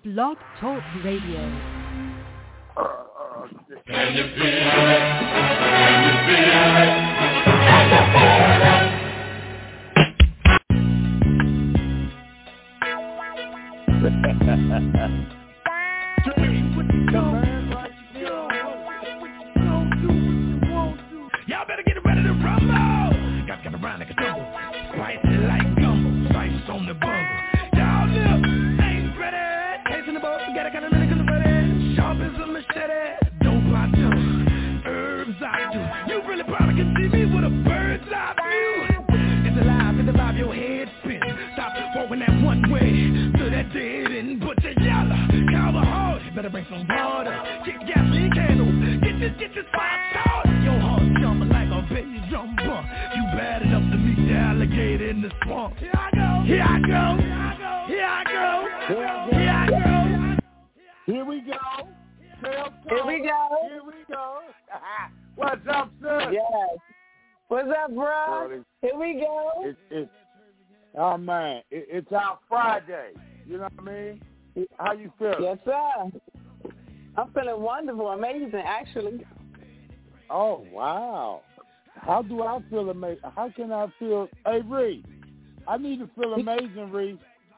Blog Talk Radio. Can you feel it? Can you feel it? Can you feel it? Y'all better get ready to rumble. Got around like a tumble. Spicy like gumbo. Spice on the bungle. Y'all know, ain't ready. Taste in the boat. Got a kind of minute in the ready. Sharp as a machete. Dope I do. Herbs I do. You really probably can see me with a bird's eye view. It's alive in the vibe. Your head spin. Stop walking that one way to that dead end. Put your yellow. Call the horse. Better bring some water. Kick gasoline candles. Get this fire started. Your heart jumping like a baby jumper. You bad enough to meet the alligator in the swamp. Here I go. Here I go. Here I go. Here I go. Here we go. Here we go. Here we go. What's up, sir? Yes. What's up, bro? Here we go. Oh, man. It's our Friday. You know what I mean? How you feel? Yes, sir. I'm feeling wonderful, amazing, actually. Oh, wow. How do I feel amazing? How can I feel? Hey, Reed, I need to feel amazing, Reed.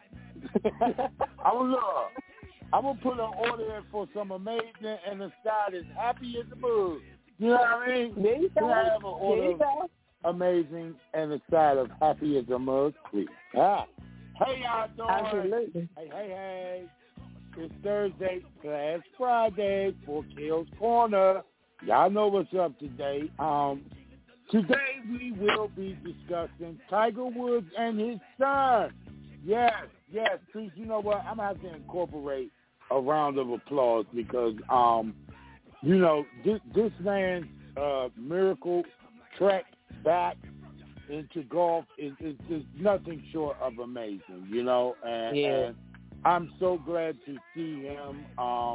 I'm going to put an order in for some amazing and the side is happy as a bird. You know what I mean? There you go. Can I have an order of amazing and the side of happy as a mug, please? Ah. Hey, y'all doing? Absolutely. Hey. It's Thursday, Class Friday for Kale's Corner. Y'all know what's up today. Today we will be discussing Tiger Woods and his son. Yes. Please, you know what? I'm going to have to incorporate a round of applause because, this man's miracle trek back into golf is nothing short of amazing, and I'm so glad to see him.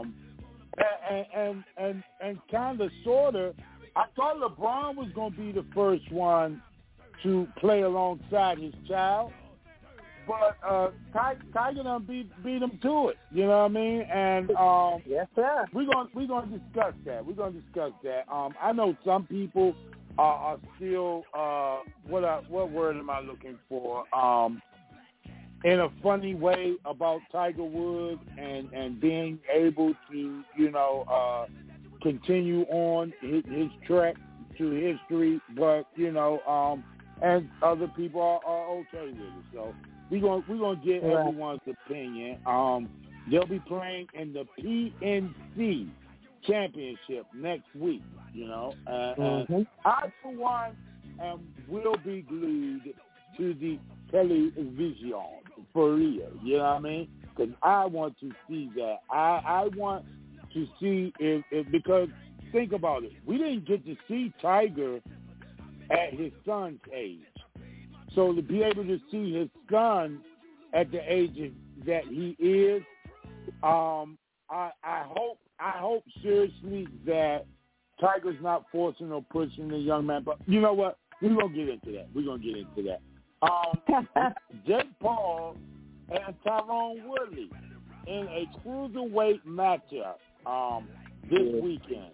And kind of, sort of, I thought LeBron was going to be the first one to play alongside his child, but Tiger done beat him to it. You know what I mean? And yes, sir. We're gonna discuss that. I know some people are still what word am I looking for? In a funny way about Tiger Woods and being able to, continue on his trek to history, but, and other people are okay with it. So we're gonna get everyone's opinion. They'll be playing in the PNC Championship next week, and I, for one, will be glued to the television for real, you know what I mean? Because I want to see that. I want to see if because think about it, we didn't get to see Tiger at his son's age, so to be able to see his son at the age that he is, I hope seriously that Tiger's not forcing or pushing the young man. But you know what? We're gonna get into that. Jake Paul and Tyrone Woodley in a cruiserweight matchup this weekend.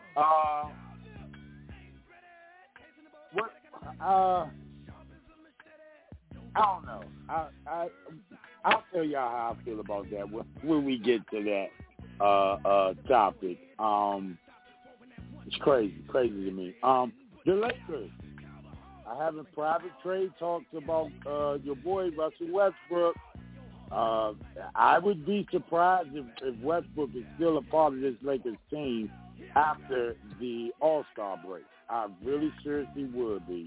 I don't know. I'll tell y'all how I feel about that when we get to that topic. It's crazy to me. The Lakers are having private trade talks about your boy Russell Westbrook. I would be surprised if Westbrook is still a part of this Lakers team after the All-Star break. I really seriously would be,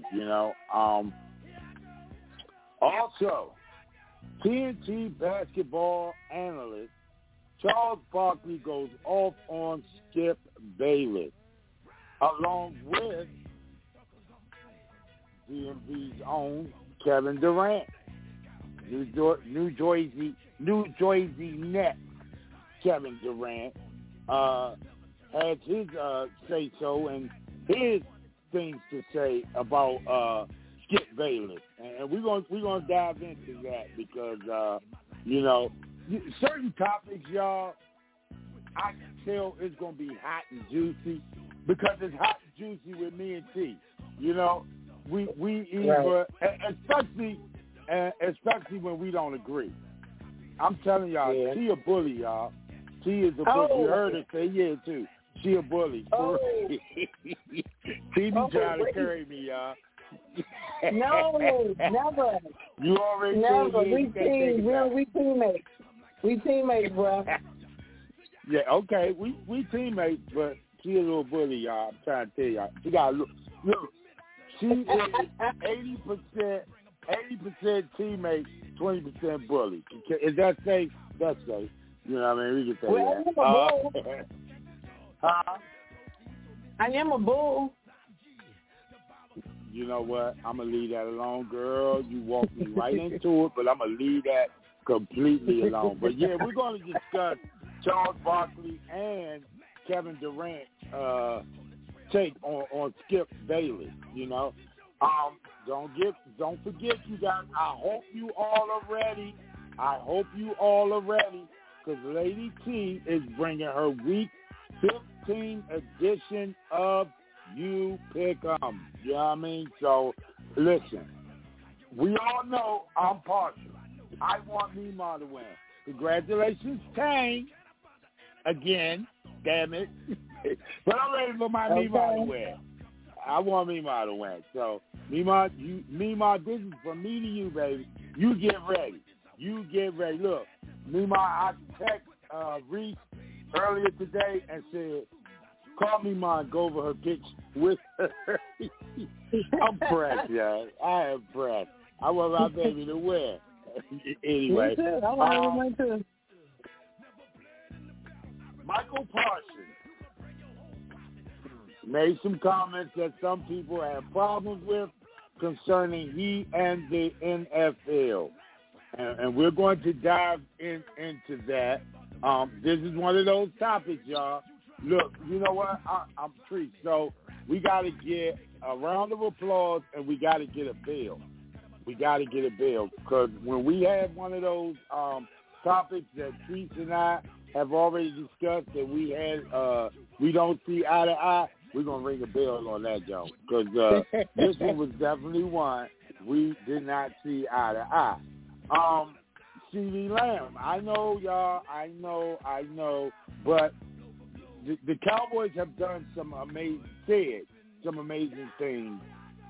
Also, TNT basketball analyst Charles Barkley goes off on Skip Bayless, along with DMV's own Kevin Durant. New Jersey Nets Kevin Durant had his say-so and his things to say about Skip Bayless, and we're gonna dive into that because certain topics, y'all, I can tell it's going to be hot and juicy because it's hot and juicy with me and T. You know, we either, especially when we don't agree. I'm telling y'all, T a bully, y'all. T is a bully. You heard her say yeah, too. She a bully. T be trying to carry me, y'all. No, never. You already never. We teammates. We teammates, bro. Yeah, okay. We teammates, but she a little bully, y'all. I'm trying to tell y'all. She got look. She is 80% teammate, 20% bully. Is that safe? That's safe. You know what I mean? We can say that. I am a bull. You know what? I'm going to leave that alone, girl. You walked me right into it, but I'm going to leave that completely alone. But, yeah, we're going to discuss Charles Barkley and Kevin Durant's take on Skip Bayless, you know. Don't forget, you guys. I hope you all are ready. Because Lady T is bringing her week 15 edition of You Pick 'em. You know what I mean? So, listen. We all know I'm partial. I want Mima to win. Congratulations, Tang. Again. Damn it. But I'm ready for my Mima to win. I want Mima to win. So, Mima, this is from me to you, baby. You get ready. Look, Mima, I text Reese earlier today and said, call Mima and go over her pitch with her. I'm pressed, y'all. I am pressed. I want my baby to win. Anyway. Me too. I want to win too. Michael Parsons made some comments that some people have problems with concerning he and the NFL. And we're going to dive into that. This is one of those topics, y'all. Look, you know what? I'm free. So we got to get a round of applause and we got to get a bill. Because when we have one of those topics that Treese and I have already discussed that we don't see eye to eye, we're going to ring a bell on that, Joe. Because this one was definitely one we did not see eye to eye. CeeDee Lamb, I know, y'all, I know, but the Cowboys have done some amazing things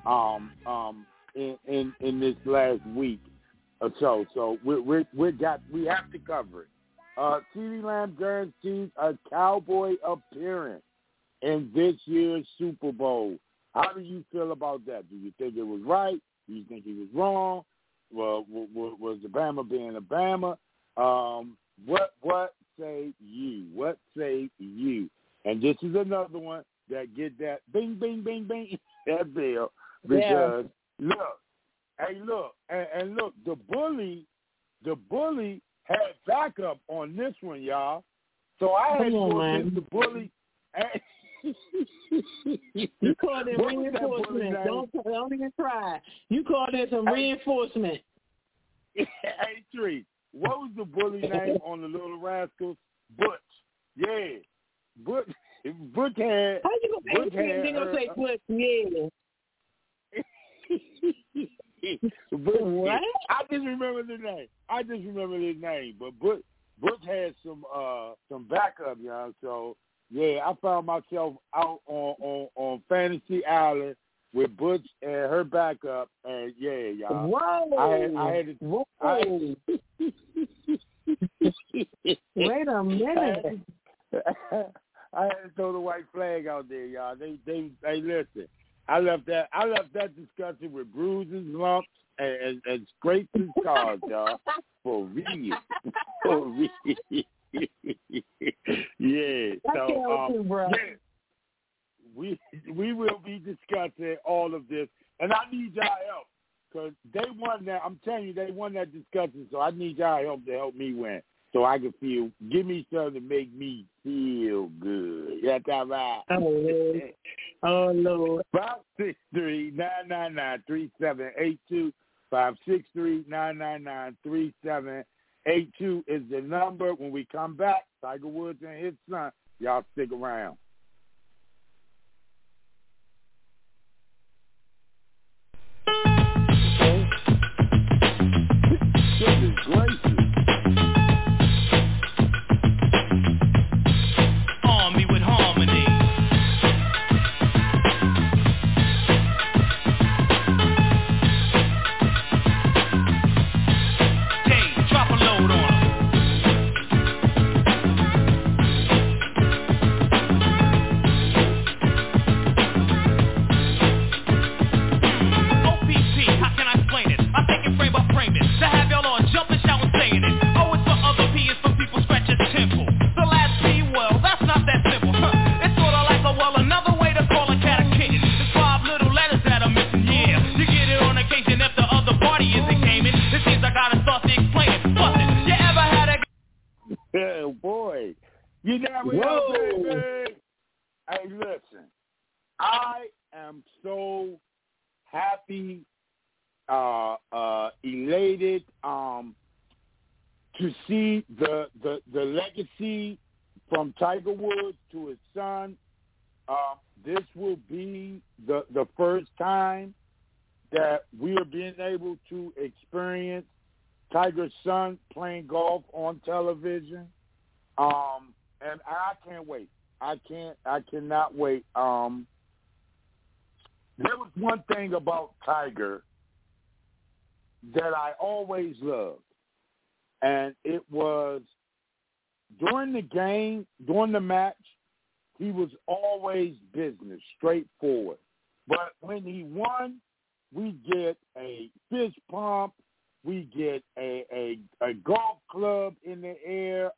in this last week or so. So we have to cover it. CeeDee Lamb guarantees a Cowboy appearance in this year's Super Bowl. How do you feel about that? Do you think it was right? Do you think he was wrong? Well, was the Bama being a Bama? What say you? And this is another one that get that bing, bing, bing, bing, that bill. Because, look, the bully had backup on this one, y'all. So I had to go against the bully. You called it reinforcement. Don't even try. You called it some reinforcement. Hey, Tree, what was the bully name on the Little Rascals? Butch. Yeah. Butch had... How you going to say Butch? Yeah. What? I just remember his name. But Butch had some backup, y'all. So yeah, I found myself out on Fantasy Island with Butch and her backup, and yeah, y'all. Whoa! I had to. Wait a minute. I had to throw the white flag out there, y'all. They listen. I left that discussion with bruises, lumps, and scrapes and scars, y'all. For real. Yeah. So yeah, we will be discussing all of this, and I need y'all help because they won that. I'm telling you, they won that discussion, so I need y'all help to help me win, so I can give me something to make me feel good. That's all right. Oh Lord. 563-999-3782. 563-999-3782. 82 is the number. When we come back, Tiger Woods and his son, y'all stick around. Goodness gracious. Army with harmony. Hey, drop a load on 'em. OPP, how can I explain it? I take it frame by frame it. To have y'all on jumping, shouting, saying it. Oh, it's for other P, it's for people scratching temple. The last P, well, that's not that simple. It's sorta like another way to call a cat a kitten. There's 5 little letters that are missing, yeah. You get it on occasion if the other party isn't gaming. It seems I gotta start to explain it. Bust it. You ever had a... Oh, boy. You never know, baby. Hey, listen. I am so happy, elated, to see the legacy from Tiger Woods to his son. This will be the first time that we are being able to experience Tiger's son playing golf on television. And I can't wait. I cannot wait. There was one thing about Tiger that I always loved, and it was during the game, during the match, he was always business, straightforward. But when he won, we get a fist pump, we get a golf club in the air.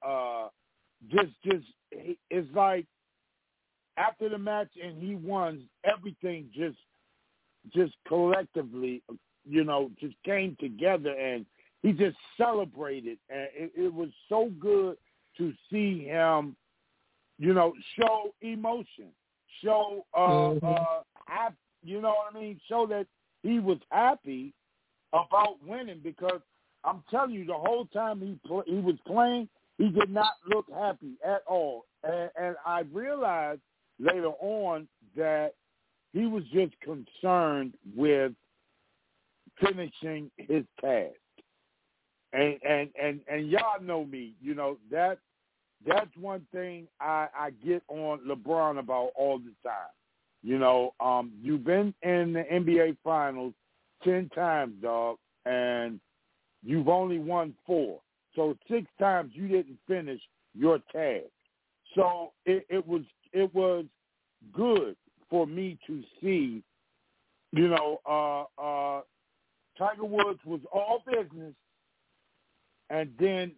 It's like after the match and he won, everything just collectively, just came together, and he just celebrated, and it was so good to see him, show emotion, show, happy, you know what I mean? Show that he was happy about winning, because I'm telling you, the whole time he was playing, he did not look happy at all. And I realized later on that he was just concerned with finishing his task. And y'all know me, that's one thing I get on LeBron about all the time. You've been in the NBA Finals 10 times, dog, and you've only won 4. So 6 times you didn't finish your task. So it was good for me to see, Tiger Woods was all business, and then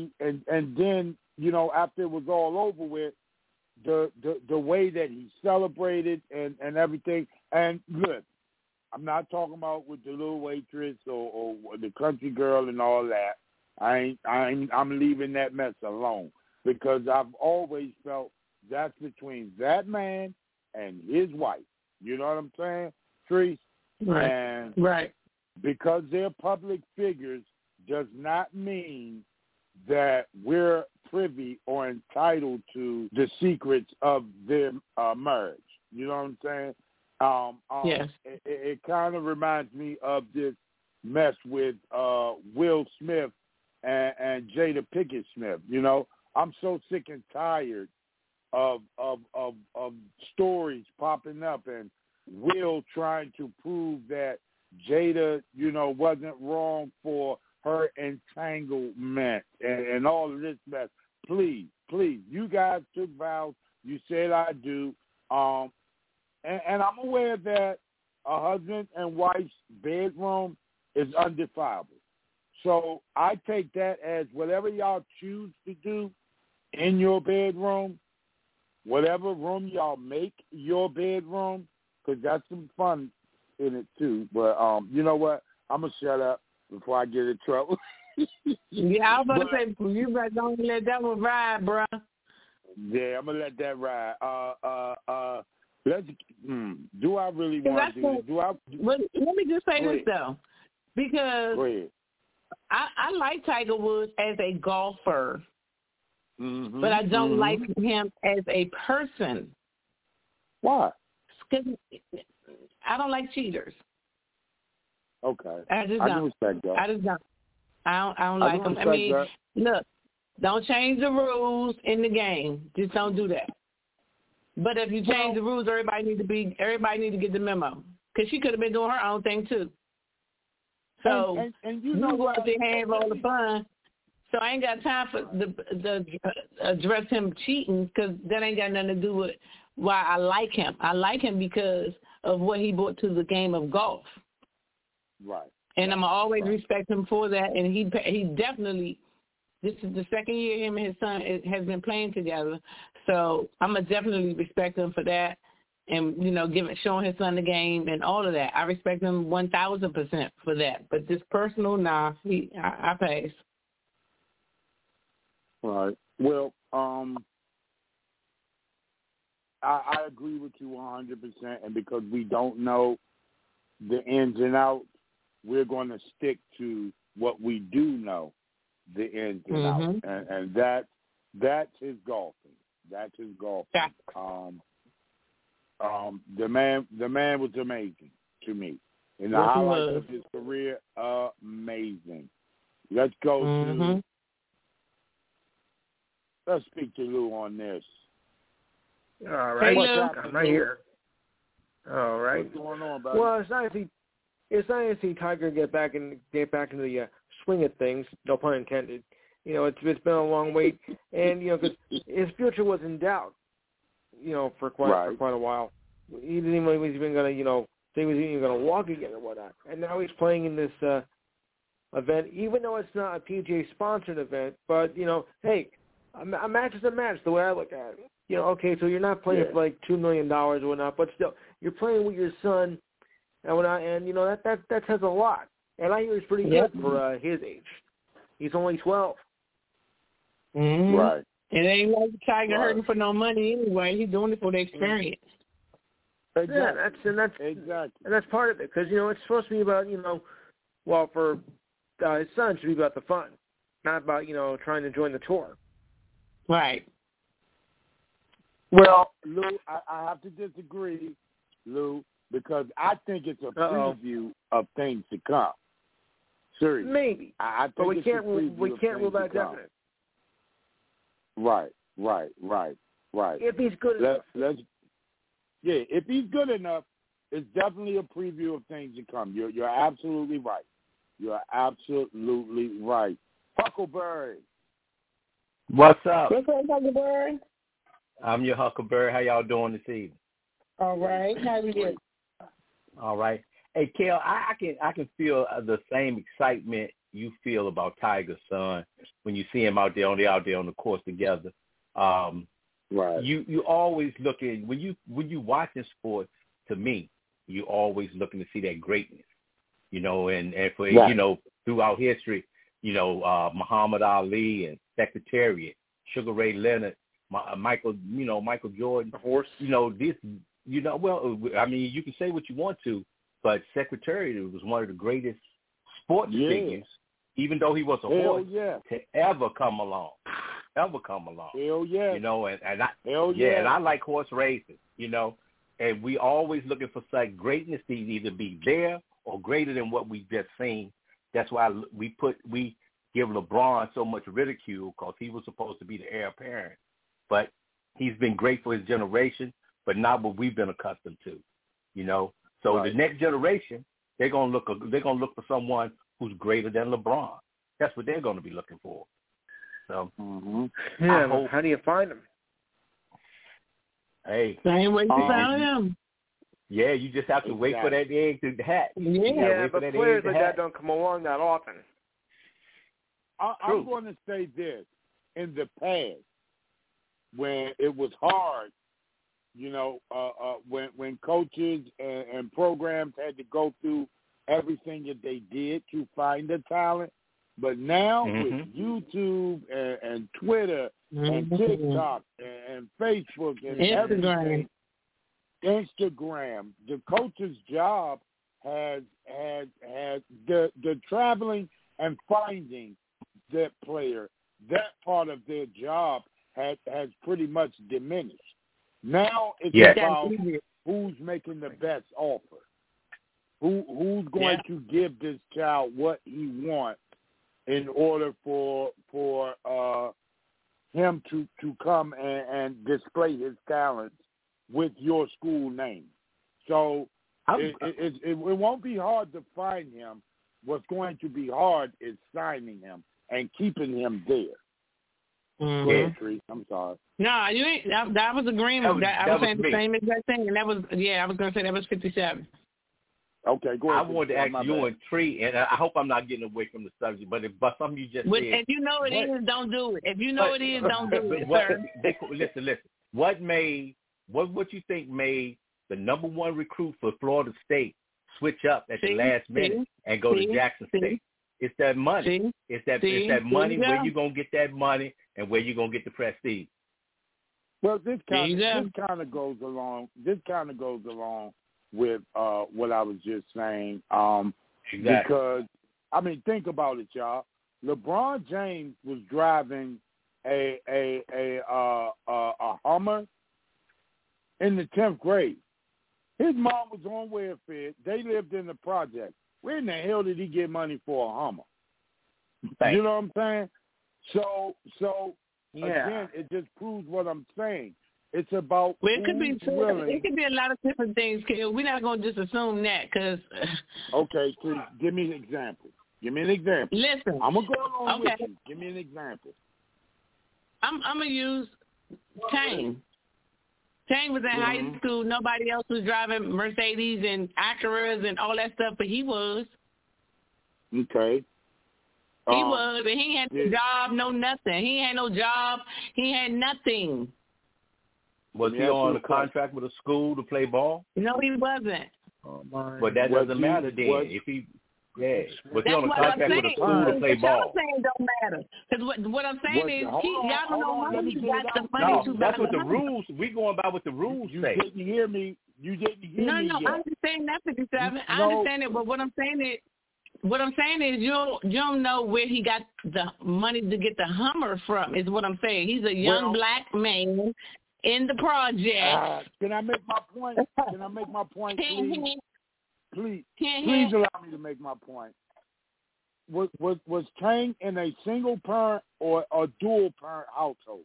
after it was all over with, the way that he celebrated and everything. And look, I'm not talking about with the little waitress or the country girl and all that. I'm leaving that mess alone, because I've always felt that's between that man and his wife. You know what I'm saying, Treese? Right. And right. Because they're public figures does not mean that we're privy or entitled to the secrets of their marriage. You know what I'm saying? Yes. It kind of reminds me of this mess with Will Smith and Jada Pinkett Smith. I'm so sick and tired of stories popping up and Will trying to prove that Jada, wasn't wrong for her entanglement and all of this mess. Please, you guys took vows. You said I do. And I'm aware that a husband and wife's bedroom is undefilable. So I take that as whatever y'all choose to do in your bedroom, whatever room y'all make your bedroom, because that's some fun in it too. But you know what? I'm going to shut up before I get in trouble. Yeah, I was about to say, you better don't let that one ride, bro. Yeah, I'm going to let that ride. Do I really want to do this? Let me just say Go this, ahead. though, because Go ahead. I like Tiger Woods as a golfer, but I don't like him as a person. Why? 'Cause I don't like cheaters. Okay. I just I don't. can respect that. I just don't. I don't like them. I mean, look, don't change the rules in the game. Just don't do that. But if you change the rules, everybody need to get the memo, because she could have been doing her own thing too. So and you know what? They have all the fun. So I ain't got time for the address him cheating, because that ain't got nothing to do with why I like him. I like him because of what he brought to the game of golf. Right. And I'm always respect him for that. And he definitely, this is the second year him and his son has been playing together. So I'm going to definitely respect him for that. And, showing his son the game and all of that. I respect him 1,000% for that. But this personal, I pass. Right. Well, I agree with you 100%. And because we don't know the ins and outs, we're going to stick to what we do know, the ins and outs, and that's his golfing. That's his golfing. Yeah. The man was amazing to me. In the highlights of his career, amazing. Let's go let's speak to Lou on this. All right, hey, I'm right here. All right. What's going on, buddy? Well, it's nice to see Tiger get back into the swing of things. No pun intended. It's been a long wait, and because his future was in doubt. For quite a while. He didn't even know he was even going to say he was even going to walk again or whatnot. And now he's playing in this event, even though it's not a PGA sponsored event. But hey, a match is a match. The way I look at it. Okay, so you're not playing for like $2 million or whatnot, but still, you're playing with your son and whatnot, and that says a lot. And I hear he's pretty good for his age. He's only 12. Mm-hmm. Right. It ain't like Tiger hurting for no money anyway. He's doing it for the experience. Exactly. Yeah, that's part of it, because it's supposed to be about for his son, it should be about the fun, not about trying to join the tour. Right. Well, Lou, I have to disagree, Lou, because I think it's a preview of things to come. Seriously. Maybe. I think but we can't rule that definite. Right. If he's good enough. If he's good enough, it's definitely a preview of things to come. You're absolutely right. You're absolutely right. Huckleberry. What's up? What's up, Huckleberry? I'm your Huckleberry. How y'all doing this evening? All right. How are you? All right. Hey, Kel, I can feel the same excitement you feel about Tiger's son when you see him out there on the course together. Right. You always looking when you watching sports. To me, you always looking to see that greatness. And for throughout history, Muhammad Ali and Secretariat, Sugar Ray Leonard, Michael Jordan. The horse. Well, I mean, you can say what you want to, but Secretariat was one of the greatest sports figures, even though he was a horse, to ever come along. Hell yeah. And I like horse racing, and we always looking for such greatness to either be there or greater than what we've just seen. That's why we give LeBron so much ridicule, because he was supposed to be the heir apparent. But he's been great for his generation, but not what we've been accustomed to, So the next generation, they're gonna look for someone who's greater than LeBron. That's what they're gonna be looking for. So how do you find them? Hey, same way you found him. Yeah, you just have to wait for that egg to hatch. Yeah, but players like that don't come along that often. I'm going to say this. In the past, when it was hard, when coaches and programs had to go through everything that they did to find the talent, but now with YouTube and Twitter and TikTok and Facebook and everything, Instagram, the coach's job has the traveling and finding that player, that part of their job has pretty much diminished. Now it's about who's making the best offer. Who's going to give this child what he wants in order for him to come and display his talents with your school name. So it won't be hard to find him. What's going to be hard is signing him and keeping him there. Mm-hmm. I'm sorry. No, you ain't. That was agreement. I was saying the same exact thing, and that was I was going to say that was 57. Okay, go ahead. I wanted to ask you and Tree, and I hope I'm not getting away from the subject, but something you just said. If you know it is, don't do it. If you know it is, don't do it, sir. Listen. What you think made the number one recruit for Florida State switch up at the last minute and go to Jackson State? It's that money. It's that money. Where you gonna get that money, and where you gonna get the prestige? Well, this kind of goes along. This kind of goes along with what I was just saying. Exactly. Because think about it, y'all. LeBron James was driving a Hummer in the 10th grade. His mom was on welfare. They lived in the project. Where in the hell did he get money for a Hummer? You know what I'm saying? So again, it just proves what I'm saying. It's about it could be a lot of different things. We're not going to just assume that because. Okay, so give me an example. Listen, I'm gonna go along with you. Give me an example. I'm gonna use Tang. Tang was in high school. Nobody else was driving Mercedes and Acuras and all that stuff, but he was. Okay. He was, and he had no job, no nothing. He had no job. He had nothing. Was he on a contract with a school to play ball? No, he wasn't. Oh my! But that doesn't matter then. If he, was he on a contract with a school to play ball? What I'm saying don't matter. Because what I'm saying is, y'all don't know how he got the money to. That's what the rules. We going by what the rules say. You didn't hear me. No, I understand that 57. I understand it, but what I'm saying is you don't know where he got the money to get the Hummer from. Is what I'm saying. He's a young black man in the project. Can I make my point? Please allow me to make my point. Was Tang in a single parent or a dual parent household?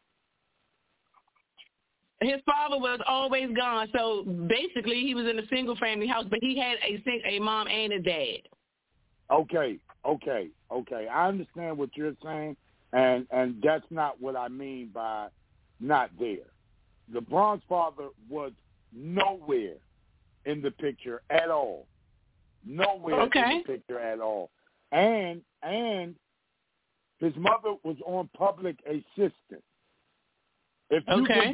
His father was always gone, so basically he was in a single family house, but he had a mom and a dad. Okay. I understand what you're saying, and that's not what I mean by not there. LeBron's father was nowhere in the picture at all. Nowhere in the picture at all. And his mother was on public assistance. If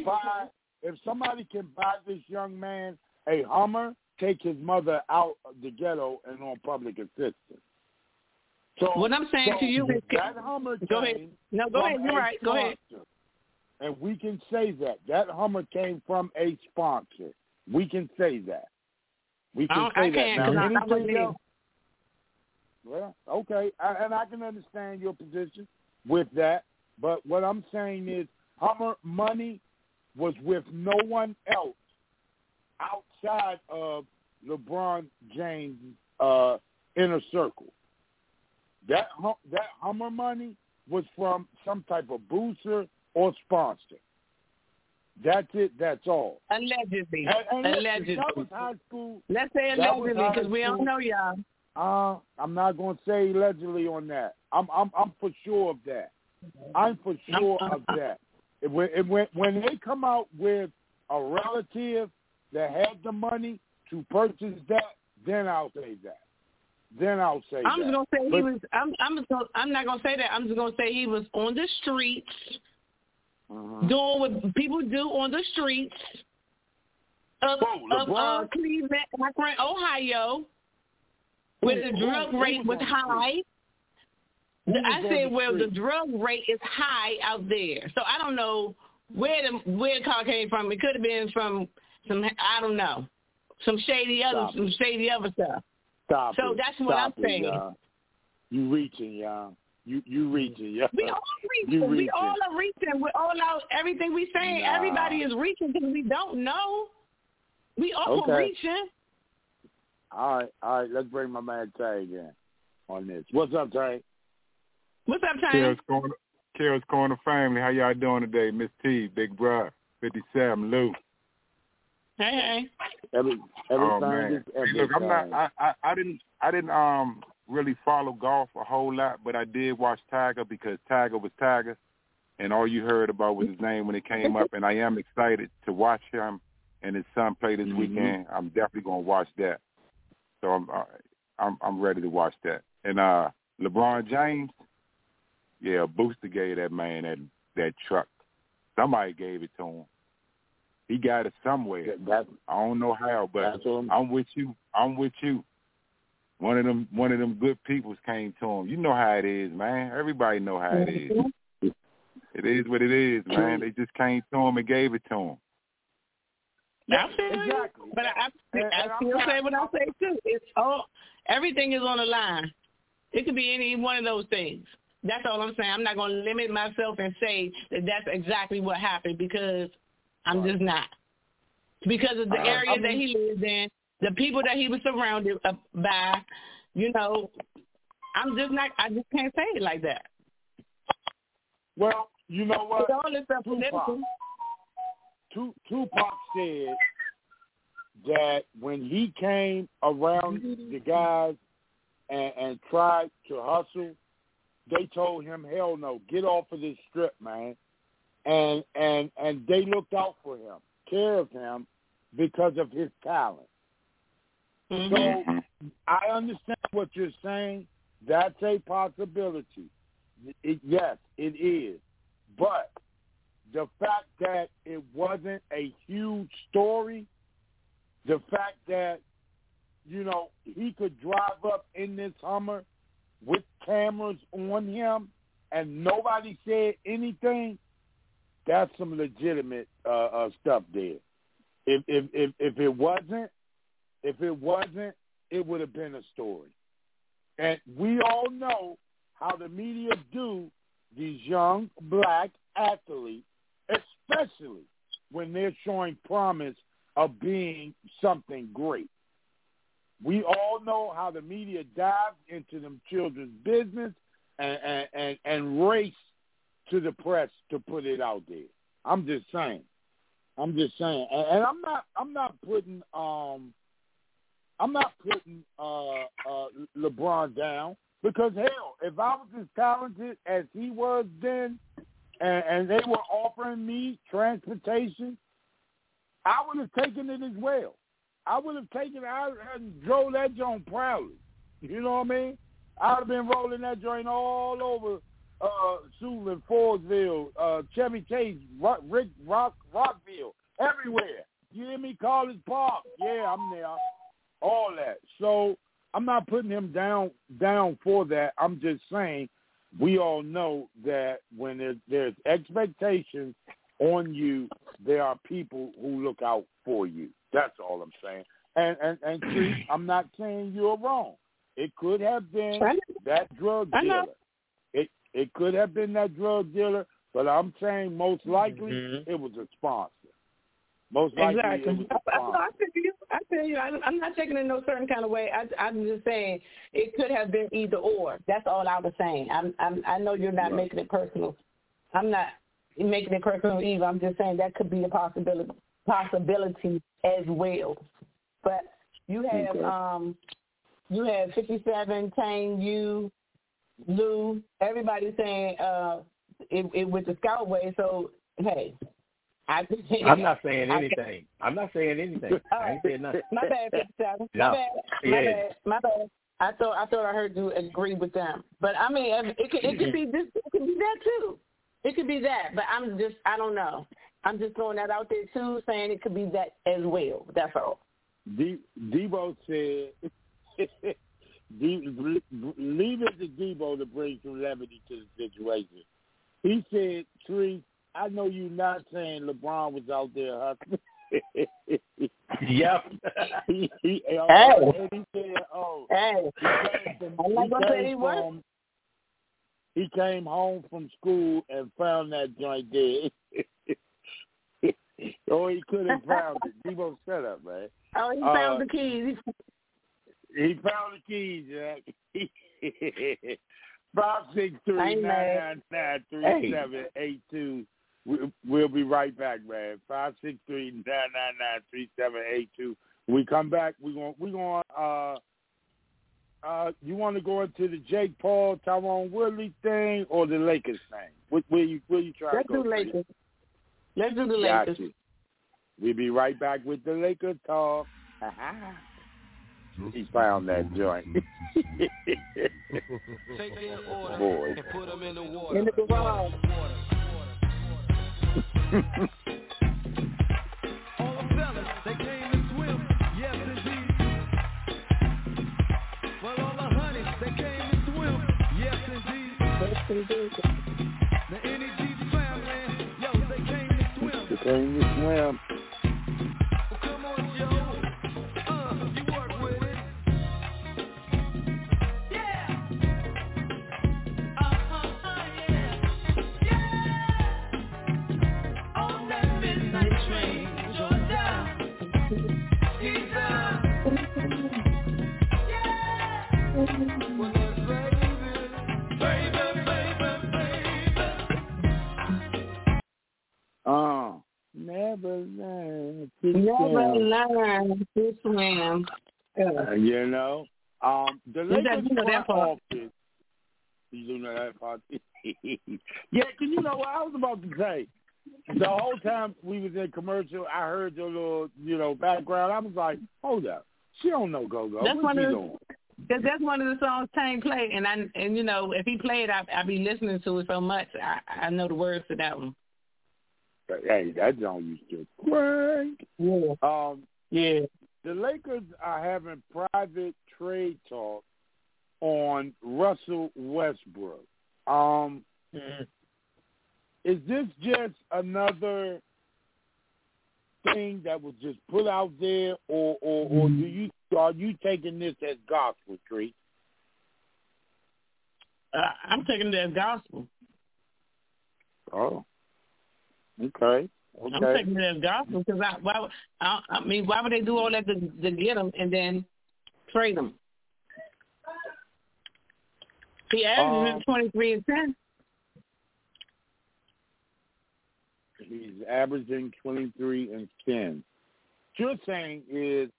somebody can buy this young man a Hummer, take his mother out of the ghetto and on public assistance. So what I'm saying to you is that Hummer go ahead. No, go ahead. You're right. Go ahead. And we can say that Hummer came from a sponsor. We can say that. We can say that. Now, anything else? Well, okay, and I can understand your position with that. But what I'm saying is, Hummer money was with no one else outside of LeBron James' inner circle. That Hummer money was from some type of booster or sponsor. That's it. That's all. Allegedly. Allegedly. That was high school. Let's say allegedly because we don't know y'all. I'm not going to say allegedly on that. I'm for sure of that. I'm for sure of that. When they come out with a relative that had the money to purchase that, then I'll say that. I'm just gonna say he was. I'm not gonna say that. I'm just gonna say he was on the streets, doing what people do on the streets of Cleveland, Akron, Ohio, where the drug rate was high. I said, the drug rate is high out there. So I don't know where the car came from. It could have been from some shady other stuff. So that's what I'm saying. You reaching, y'all. You reaching, y'all. We all reaching. We all are reaching. We're all out. Everything we saying, everybody is reaching because we don't know. We all reaching. All right. Let's bring my man Tay in on this. What's up, Tay? What's up, Tay? Carol's Corner family. How y'all doing today? Miss T, Big Bruh, 57, Lou. Hey. Everything man. Look, I'm not. I didn't really follow golf a whole lot, but I did watch Tiger because Tiger was Tiger, and all you heard about was his name when it came up. And I am excited to watch him and his son play this weekend. I'm definitely gonna watch that. So I'm ready to watch that. And LeBron James, yeah, Booster gave that man that truck. Somebody gave it to him. He got it somewhere. I don't know how, but I'm with you. One of them good peoples came to him. You know how it is, man. Everybody know how it is. It is what it is, man. They just came to him and gave it to him. Exactly. But I still say what I say too. It's everything is on the line. It could be any one of those things. That's all I'm saying. I'm not going to limit myself and say that that's exactly what happened because I'm just not. Because of the area that he lives in, the people that he was surrounded by, you know, I'm just not. I just can't say it like that. Well, you know what? All this stuff Tupac said that when he came around the guys and tried to hustle, they told him, hell no, get off of this strip, man. And they looked out for him, care of him, because of his talent. So I understand what you're saying. That's a possibility. Yes, it is. But the fact that it wasn't a huge story, the fact that, you know, he could drive up in this Hummer with cameras on him and nobody said anything, that's some legitimate stuff there. If it wasn't, it would have been a story. And we all know how the media do these young black athletes, especially when they're showing promise of being something great. We all know how the media dives into them children's business and race to the press to put it out there. I'm just saying. And I'm not putting LeBron down because hell, if I was as talented as he was then, and they were offering me transportation, I would have taken it as well. I would have taken it out and drove that joint proudly. You know what I mean? I would have been rolling that joint all over Suitland, Fordsville, Chevy Chase, Rockville, everywhere. You hear me? College Park. Yeah, I'm there. All that. So I'm not putting him down for that. I'm just saying we all know that when there's expectations on you, there are people who look out for you. That's all I'm saying. And see, I'm not saying you're wrong. It could have been that drug dealer. It could have been that drug dealer, but I'm saying most likely it was a sponsor. Most likely it was a sponsor. I tell you, I'm not taking it in no certain kind of way. I'm just saying it could have been either or. That's all I was saying. I know you're not making it personal. I'm not making it personal either. I'm just saying that could be a possibility as well. But you have 57, Tane, you, Lou, everybody saying it with the Scout way. So hey, I'm not saying anything. I ain't saying nothing. My bad, 57. My bad. I thought I heard you agree with them, but I mean, it could be this. It could be that too. It could be that, but I don't know. I'm just throwing that out there too, saying it could be that as well. That's all. Debo said, leave it to Debo to bring some levity to the situation. He said, Tree, I know you're not saying LeBron was out there hustling. Yep. He said, he came home from school and found that joint dead. Oh, he could have found it. Debo, shut up, man. Oh, he found the keys. He found the keys, Jack. 563-999-3782. We'll be right back, man. 563-999-3782. When we come back, we're going you want to go into the Jake Paul, Tyrone Woodley thing or the Lakers thing? Where you try to go? Let's do Lakers. Let's do the Lakers. You. We'll be right back with the Lakers talk. He found that joint. Take their order Boy. and put them in the water. In the garage. All the fellas, they came to swim. Yes, indeed. Well, all the honeys, they came to swim. Yes, indeed. The NEG family, yo, they came to swim. They came to swim. Well, come on, Joe. You work with it. Yeah. Yeah. On that midnight train, you're down. He's down. Yeah. Well, that's baby. Never learn to swim. You know, the Lakers front office. You do know that part. Yeah, because you know what I was about to say. The whole time we was in commercial, I heard your little, background. I was like, hold up, she don't know go-go. What's she doing? That's one of the songs Tank played, and if he played, I be listening to it so much, I know the words to that one. Hey, that song used to crank. Yeah. Yeah. The Lakers are having private trade talk on Russell Westbrook. Is this just another thing that was just put out there, or are you taking this as gospel, Tree? I'm taking it as gospel. Oh. Okay. I'm taking it as gospel because why would they do all that to get them and then trade them? He averages 23 and 10. He's averaging 23 and 10. What you're saying is,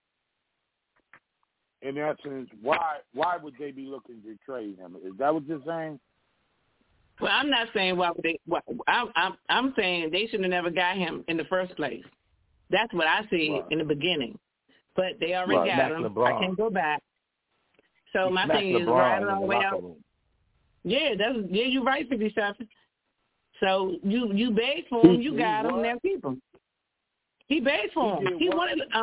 in essence, why would they be looking to trade him? Is that what you're saying? Well, I'm not saying why would they. I'm saying they should have never got him in the first place. That's what I said in the beginning. But they already got him. LeBron. I can't go back. So my thing is right all the way out. Yeah, you're right, 57. So you begged for him, you got him, now keep him. He begged for him. He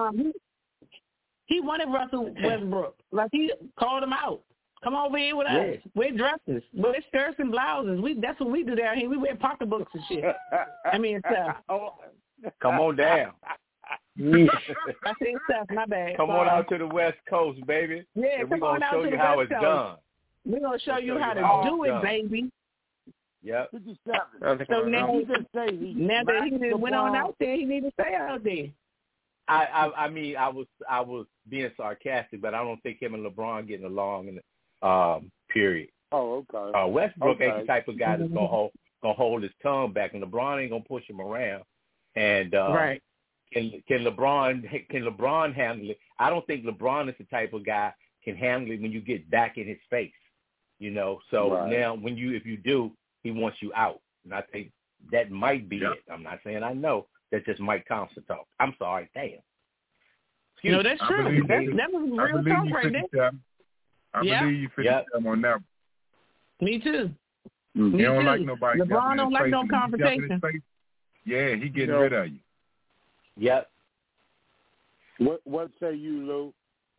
wanted Russell Westbrook. Like he called him out. Come over here with us. Wear dresses. Wear skirts and blouses. That's what we do down here. We wear pocketbooks and shit. Stuff. Come on down. I said stuff, my bad. Come on out to the West Coast, baby. Yeah, we're going to show you how it's done. We're going to show you how to do it, baby. Yep. So now that he went on out there, he need to stay out there. I mean, I was being sarcastic, but I don't think him and LeBron getting along in the period. Oh, okay. Westbrook ain't the type of guy that's gonna hold his tongue back, and LeBron ain't gonna push him around. And right. Can LeBron handle it? I don't think LeBron is the type of guy can handle it when you get back in his face. So now if you do, he wants you out. And I think that might be it. I'm not saying I know. That's just Mike Thompson talk. I'm sorry. Damn. That's true. That was real talk right there. I believe you 57 on that. Me too. He don't like nobody. LeBron don't like no confrontation. Yeah, he getting rid of you. Yep. What say you, Lou?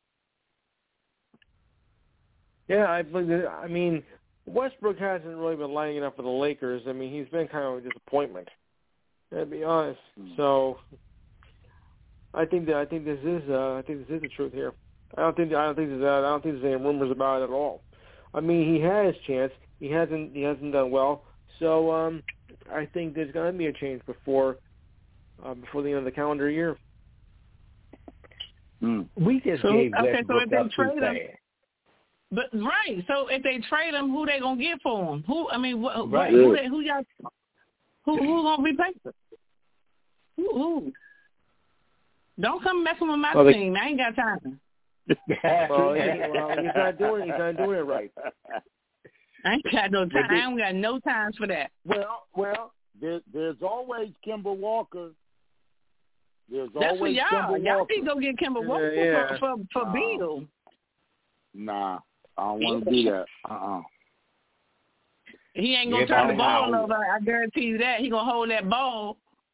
Yeah, I mean, Westbrook hasn't really been lighting it up for the Lakers. I mean, he's been kind of a disappointment, to be honest. So, I think this is the truth here. I don't think there's any rumors about it at all. I mean, he had his chance. He hasn't done well. So I think there's going to be a change before the end of the calendar year. We just gave Westbrook up too fast. But right, so if they trade him, who they gonna get for him? Who gonna replace him? Who? Don't come messing with my team. I ain't got time. Well, he's not doing it right. I ain't got no time. I ain't got no time for that. Well, there's always Kemba Walker. That's for y'all. Y'all need to go get Kemba Walker for Beal. Nah, I don't want to do that. He ain't gonna turn the ball over. I guarantee you that. He gonna hold that ball.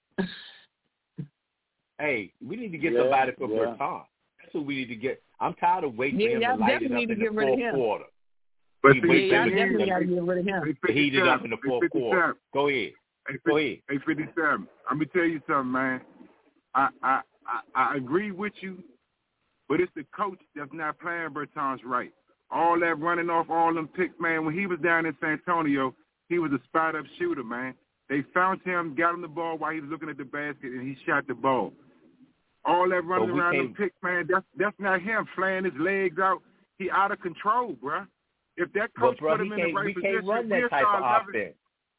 Hey, we need to get somebody for Bertans. That's who we need to get. I'm tired of waiting for him to light it up in the fourth quarter. But y'all definitely got to get rid of him. Heat it up in the fourth quarter. Go ahead. Hey, 57. Let me tell you something, man. I agree with you, but it's the coach that's not playing Bertans right. All that running off all them picks, man. When he was down in San Antonio, he was a spot-up shooter, man. They found him, got him the ball while he was looking at the basket, and he shot the ball. All that running around them picks, man, that's not him flaying his legs out. He out of control, bruh. If that coach put him in the right position, we can't run that type of offense.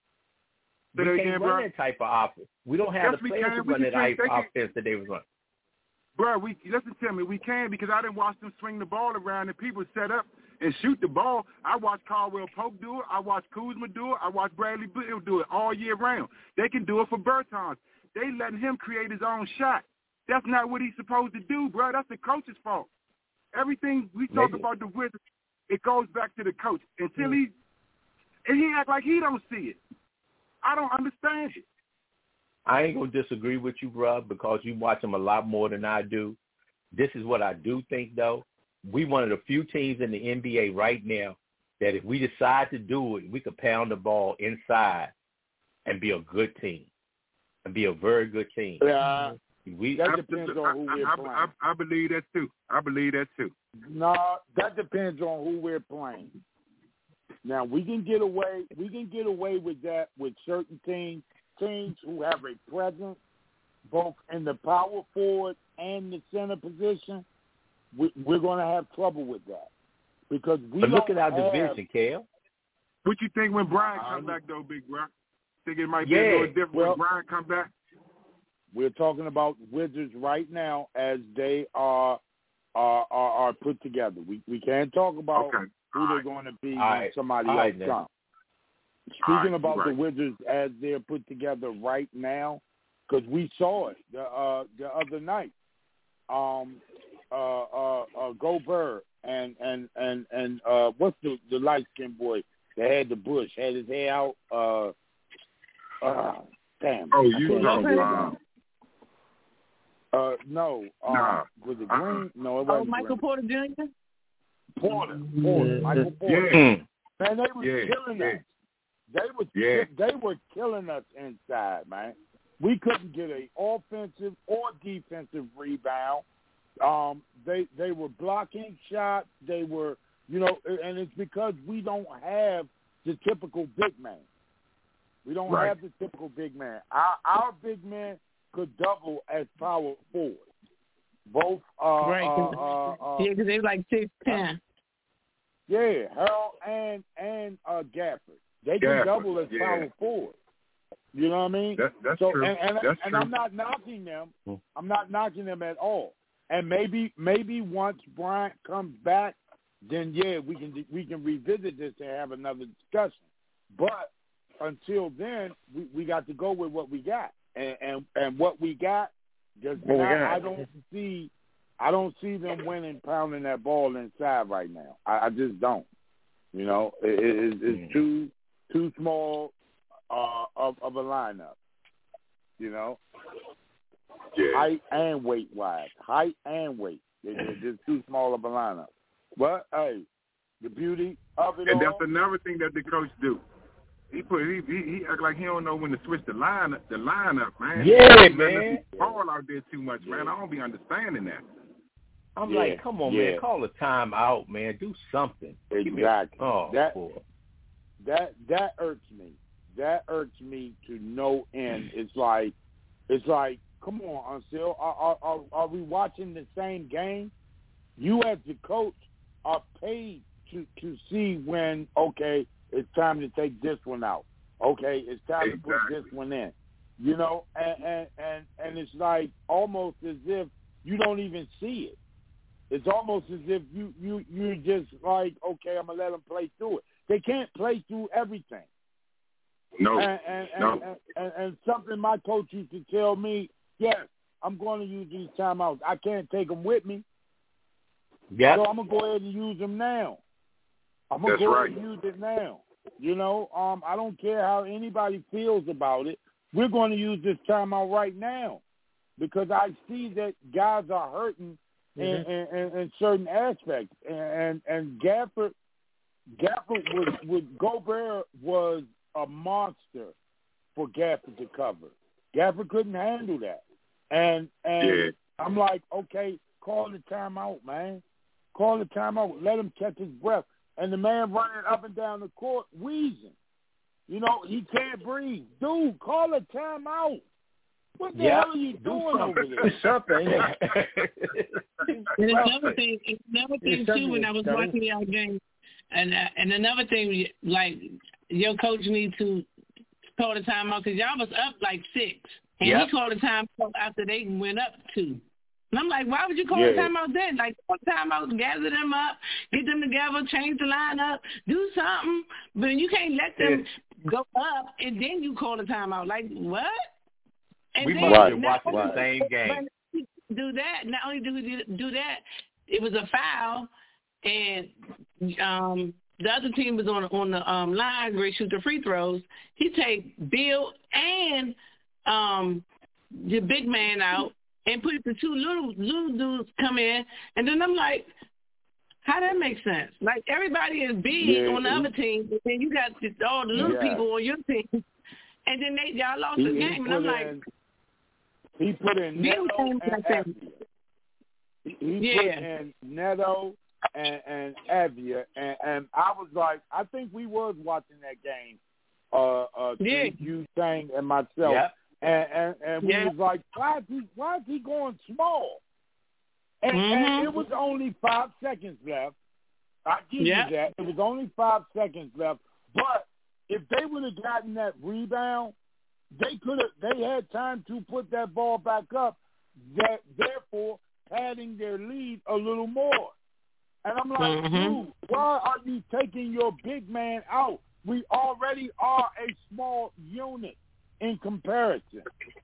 We can't run that type of offense. We don't have the players to run that type of offense that they was running. Bro, listen to me. We can because I didn't watch them swing the ball around and people set up and shoot the ball. I watched Caldwell Pope do it. I watched Kuzma do it. I watched Bradley Beal do it all year round. They can do it for Bertans. They letting him create his own shot. That's not what he's supposed to do, bro. That's the coach's fault. Everything we talk about the Wizards, it goes back to the coach. Until he act like he don't see it. I don't understand it. I ain't going to disagree with you, bro, because you watch them a lot more than I do. This is what I do think, though. We one of the few teams in the NBA right now that if we decide to do it, we could pound the ball inside and be a good team and be a very good team. Yeah. That depends on who we're playing. I believe that, too. No, that depends on who we're playing. Now, we can get away with that with certain teams who have a presence both in the power forward and the center position. We're going to have trouble with that because But look at our division, Kel. What you think when Brian come back, though, big bro? Think it might be a little different when Brian come back? We're talking about Wizards right now as they are put together. We can't talk about who they're going to be when somebody else comes. Speaking about the Wizards as they're put together right now, because we saw it the other night. Gobert and what's the light skinned boy that had the bush, had his hair out. Damn. Oh, you know. No. Was it Green? No, it wasn't. Michael Porter Jr. Porter. Michael Porter. Yeah. Man, they were killing us. They were killing us inside, man. We couldn't get an offensive or defensive rebound. They were blocking shots. They were, and it's because we don't have the typical big man. We don't have the typical big man. Our big man could double as power forward. Both because they like 6'10". Yeah, Harold and Gafford. They can double as power forward. You know what I mean? That's so, true. And I'm not knocking them. I'm not knocking them at all. And maybe once Bryant comes back, then we can revisit this and have another discussion. But until then, we got to go with what we got. And what we got, I don't see them winning, pounding that ball inside right now. I just don't. It's too small of a lineup. Yeah. Height and weight wise. They're just too small of a lineup. But hey, the beauty of it and all. that's another thing that the coach do. He act like he don't know when to switch the lineup, man. Yeah, man. Ball out there too much, man. I don't be understanding that. I'm like, come on, man. Call a timeout, man. Do something. Exactly. That irks me. That irks me to no end. It's like, come on, Unsil. Are we watching the same game? You as the coach are paid to see when, okay, it's time to take this one out. Okay, it's time to put this one in. You know, and it's like almost as if you don't even see it. It's almost as if you're just like, okay, I'm gonna let them play through it. They can't play through everything. No. And something my coach used to tell me, yes, I'm going to use these timeouts. I can't take them with me. Yeah. So I'm going to go ahead and use them now. I'm going to go ahead and use it now. You know, I don't care how anybody feels about it. We're going to use this timeout right now because I see that guys are hurting in certain aspects. And Gafford Gobert was a monster for Gafford to cover. Gafford couldn't handle that. And I'm like, okay, call the timeout, man. Call the timeout. Let him catch his breath. And the man running up and down the court wheezing. You know, he can't breathe. Dude, call a timeout. What the hell are you doing over there? Something. And another thing too, when I was watching y'all game, and another thing, like your coach needs to call the timeout because y'all was up like 6, and he called the timeout after they went up 2. And I'm like, why would you call a timeout then? Like, call a timeout, gather them up, get them together, change the lineup, do something. But you can't let them go up and then you call a timeout. Like, what? And we then, must have watched the same game. Do that. Not only do we do that, it was a foul, and the other team was on the line where he shoot the free throws. He take Bill and the big man out and put the 2 little dudes come in, and then I'm like, how that make sense? Like, everybody is big on the other team, but then you got all the little people on your team, and then y'all lost the game, and I'm like, he put in Neto and Avia. He put in Neto and Avia, and I was like, I think we was watching that game, you, Sang, and myself. Yeah. And we was like, why is he going small? And it was only 5 seconds left. I give you that. It was only 5 seconds left. But if they would have gotten that rebound, they had time to put that ball back up, therefore padding their lead a little more. And I'm like, dude, why are you taking your big man out? We already are a small unit in comparison.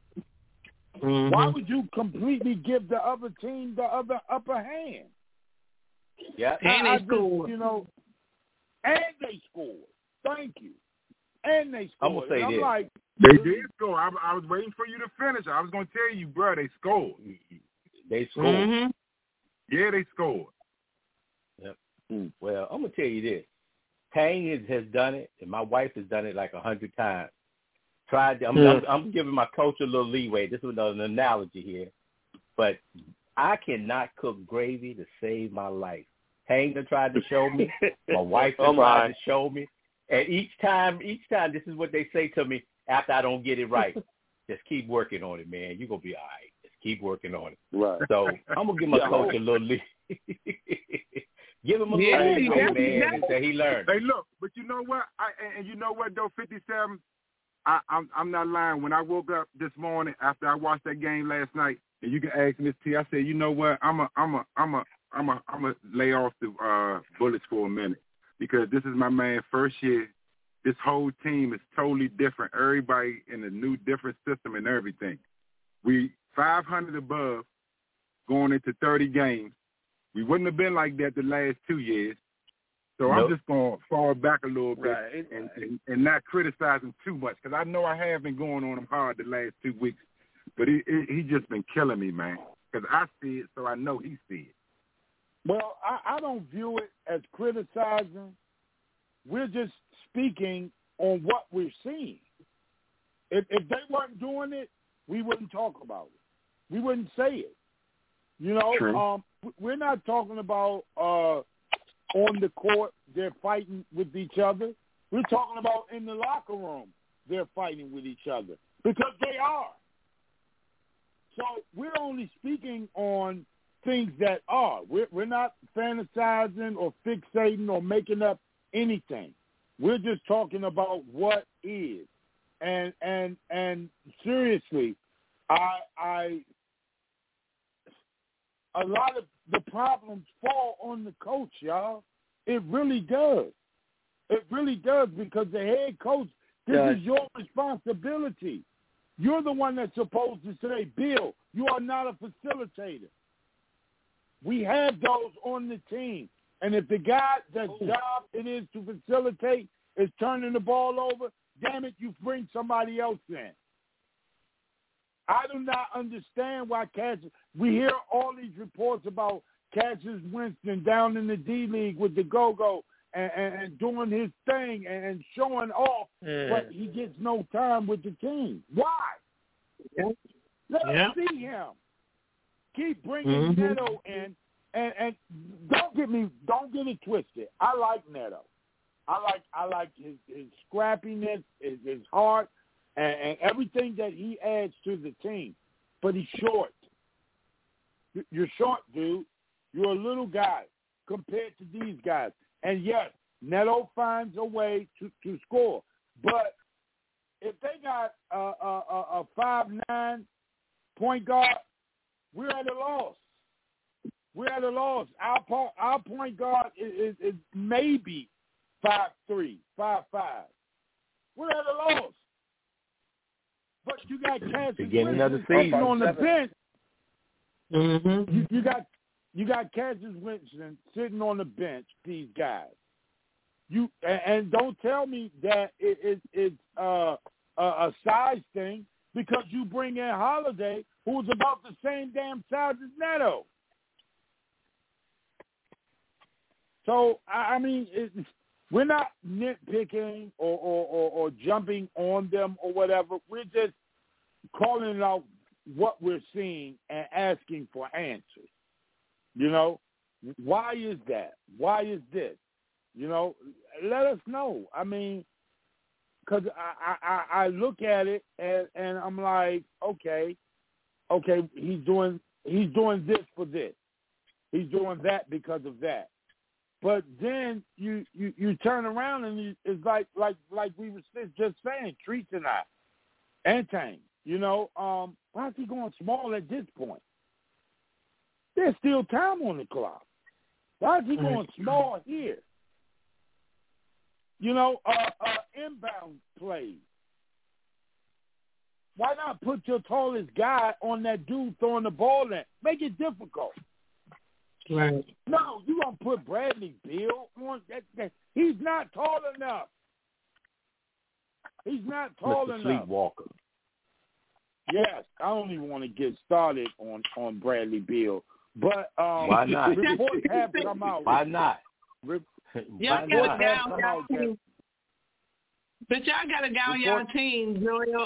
Why would you completely give the other team the upper hand? Yeah, and they scored. You know, and they scored. Thank you. And they scored. I'm gonna say this. Like, they did score. I was waiting for you to finish. I was gonna tell you, bro, they scored. They scored. Yeah, they scored. Yep. Well, I'm gonna tell you this. Tang has done it, and my wife has done it like 100 times. I'm giving my coach a little leeway. This is an analogy here, but I cannot cook gravy to save my life. Tang tried to show me. My wife tried to show me, and each time, this is what they say to me after I don't get it right. Just keep working on it, man. You're gonna be all right. Just keep working on it. Right. So I'm gonna give my coach a little leeway. Give him a little leeway, man, until he learns. Hey, look, but you know what? And you know what, though, 57. I'm not lying. When I woke up this morning after I watched that game last night, and you can ask Miss T, I said, you know what? I'm a lay off the bullets for a minute because this is my man's first year. This whole team is totally different. Everybody in a new, different system and everything. We 500 above going into 30 games. We wouldn't have been like that the last 2 years. So I'm just going to fall back a little bit and not criticize him too much because I know I have been going on him hard the last 2 weeks. But he just been killing me, man, because I see it, so I know he see it. Well, I don't view it as criticizing. We're just speaking on what we're seeing. If they weren't doing it, we wouldn't talk about it. We wouldn't say it. You know, True. We're not talking about on the court they're fighting with each other. We're talking about in the locker room they're fighting with each other because they are. So we're only speaking on things that are. We're not fantasizing or fixating or making up anything. We're just talking about what is. And seriously, I a lot of the problems fall on the coach, y'all. It really does. It really does because the head coach, this is your responsibility. You're the one that's supposed to say, Bill, you are not a facilitator. We have those on the team. And if the guy, the job it is to facilitate is turning the ball over, damn it, you bring somebody else in. I do not understand why Cassius, we hear all these reports about Cassius Winston down in the D-League with the go-go and doing his thing and showing off, but he gets no time with the team. Why? Let us see him. Keep bringing Neto in, and don't get it twisted. I like Neto. I like his scrappiness, his heart, and everything that he adds to the team. But he's short. You're short, dude. You're a little guy compared to these guys. And yes, Neto finds a way to score. But if they got a 5'9" point guard, we're at a loss. We're at a loss. Our point guard is maybe 5'3", 5'5". We're at a loss. But you got Cassius beginning of the season on the bench. Mm-hmm. You got Cassius Winston sitting on the bench. These guys. And don't tell me that it's a size thing because you bring in Holiday, who's about the same damn size as Neto. So I mean, we're not nitpicking or jumping on them or whatever. We're just calling out what we're seeing and asking for answers. You know, why is that? Why is this? You know, let us know. I mean, because I look at it and I'm like, okay, he's doing this for this. He's doing that because of that. But then you turn around and it's like we were just saying, Treats and I, and Tang, you know, why is he going small at this point? There's still time on the clock. Why is he going small here? You know, inbound plays. Why not put your tallest guy on that dude throwing the ball in? Make it difficult. Right. No, you don't put Bradley Beal on that. He's not tall enough. He's not tall Mr. enough. Sleepwalker. Yes, I don't even want to get started on Bradley Beal. But why not? Reports have come out. Why not? Y'all got a guy on y'all team. But y'all got a guy on y'all team, Joel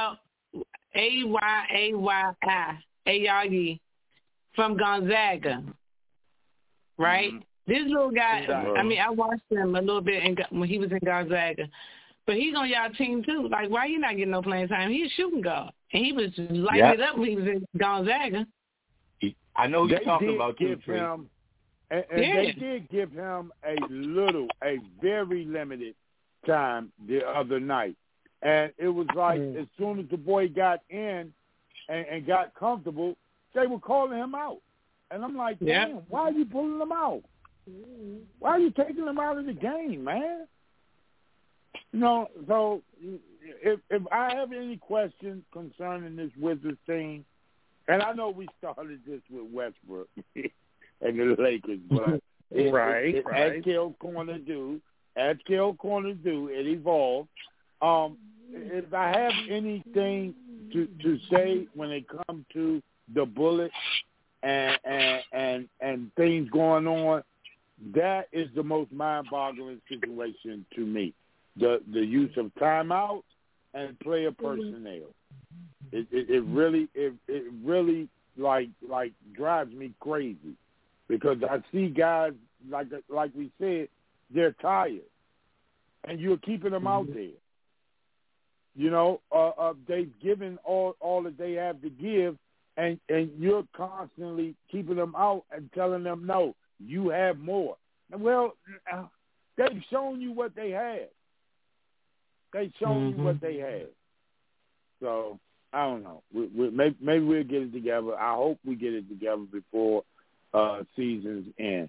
Ayyi from Gonzaga, right? Mm-hmm. This little guy, I mean, I watched him a little bit when he was in Gonzaga. But he's on y'all team, too. Like, why you not getting no playing time? He's a shooting guard. And he was lighting it up when he was in Gonzaga. I know you're talking about him, they did give him a very limited time the other night. And it was like as soon as the boy got in and got comfortable, they were calling him out. And I'm like, damn, why are you pulling him out? Why are you taking him out of the game, man? You know, so if I have any questions concerning this Wizards team, and I know we started this with Westbrook and the Lakers, but as Kel Corner do, it evolved. If I have anything to say when it comes to the Bullets and things going on, that is the most mind-boggling situation to me. the use of timeouts and player personnel. It really like drives me crazy because I see guys like we said, they're tired, and you're keeping them out there. You know, they've given all that they have to give, and you're constantly keeping them out and telling them, no, you have more. Well, they've shown you what they have. They've shown you what they have. So, I don't know. Maybe we'll get it together. I hope we get it together before season's end.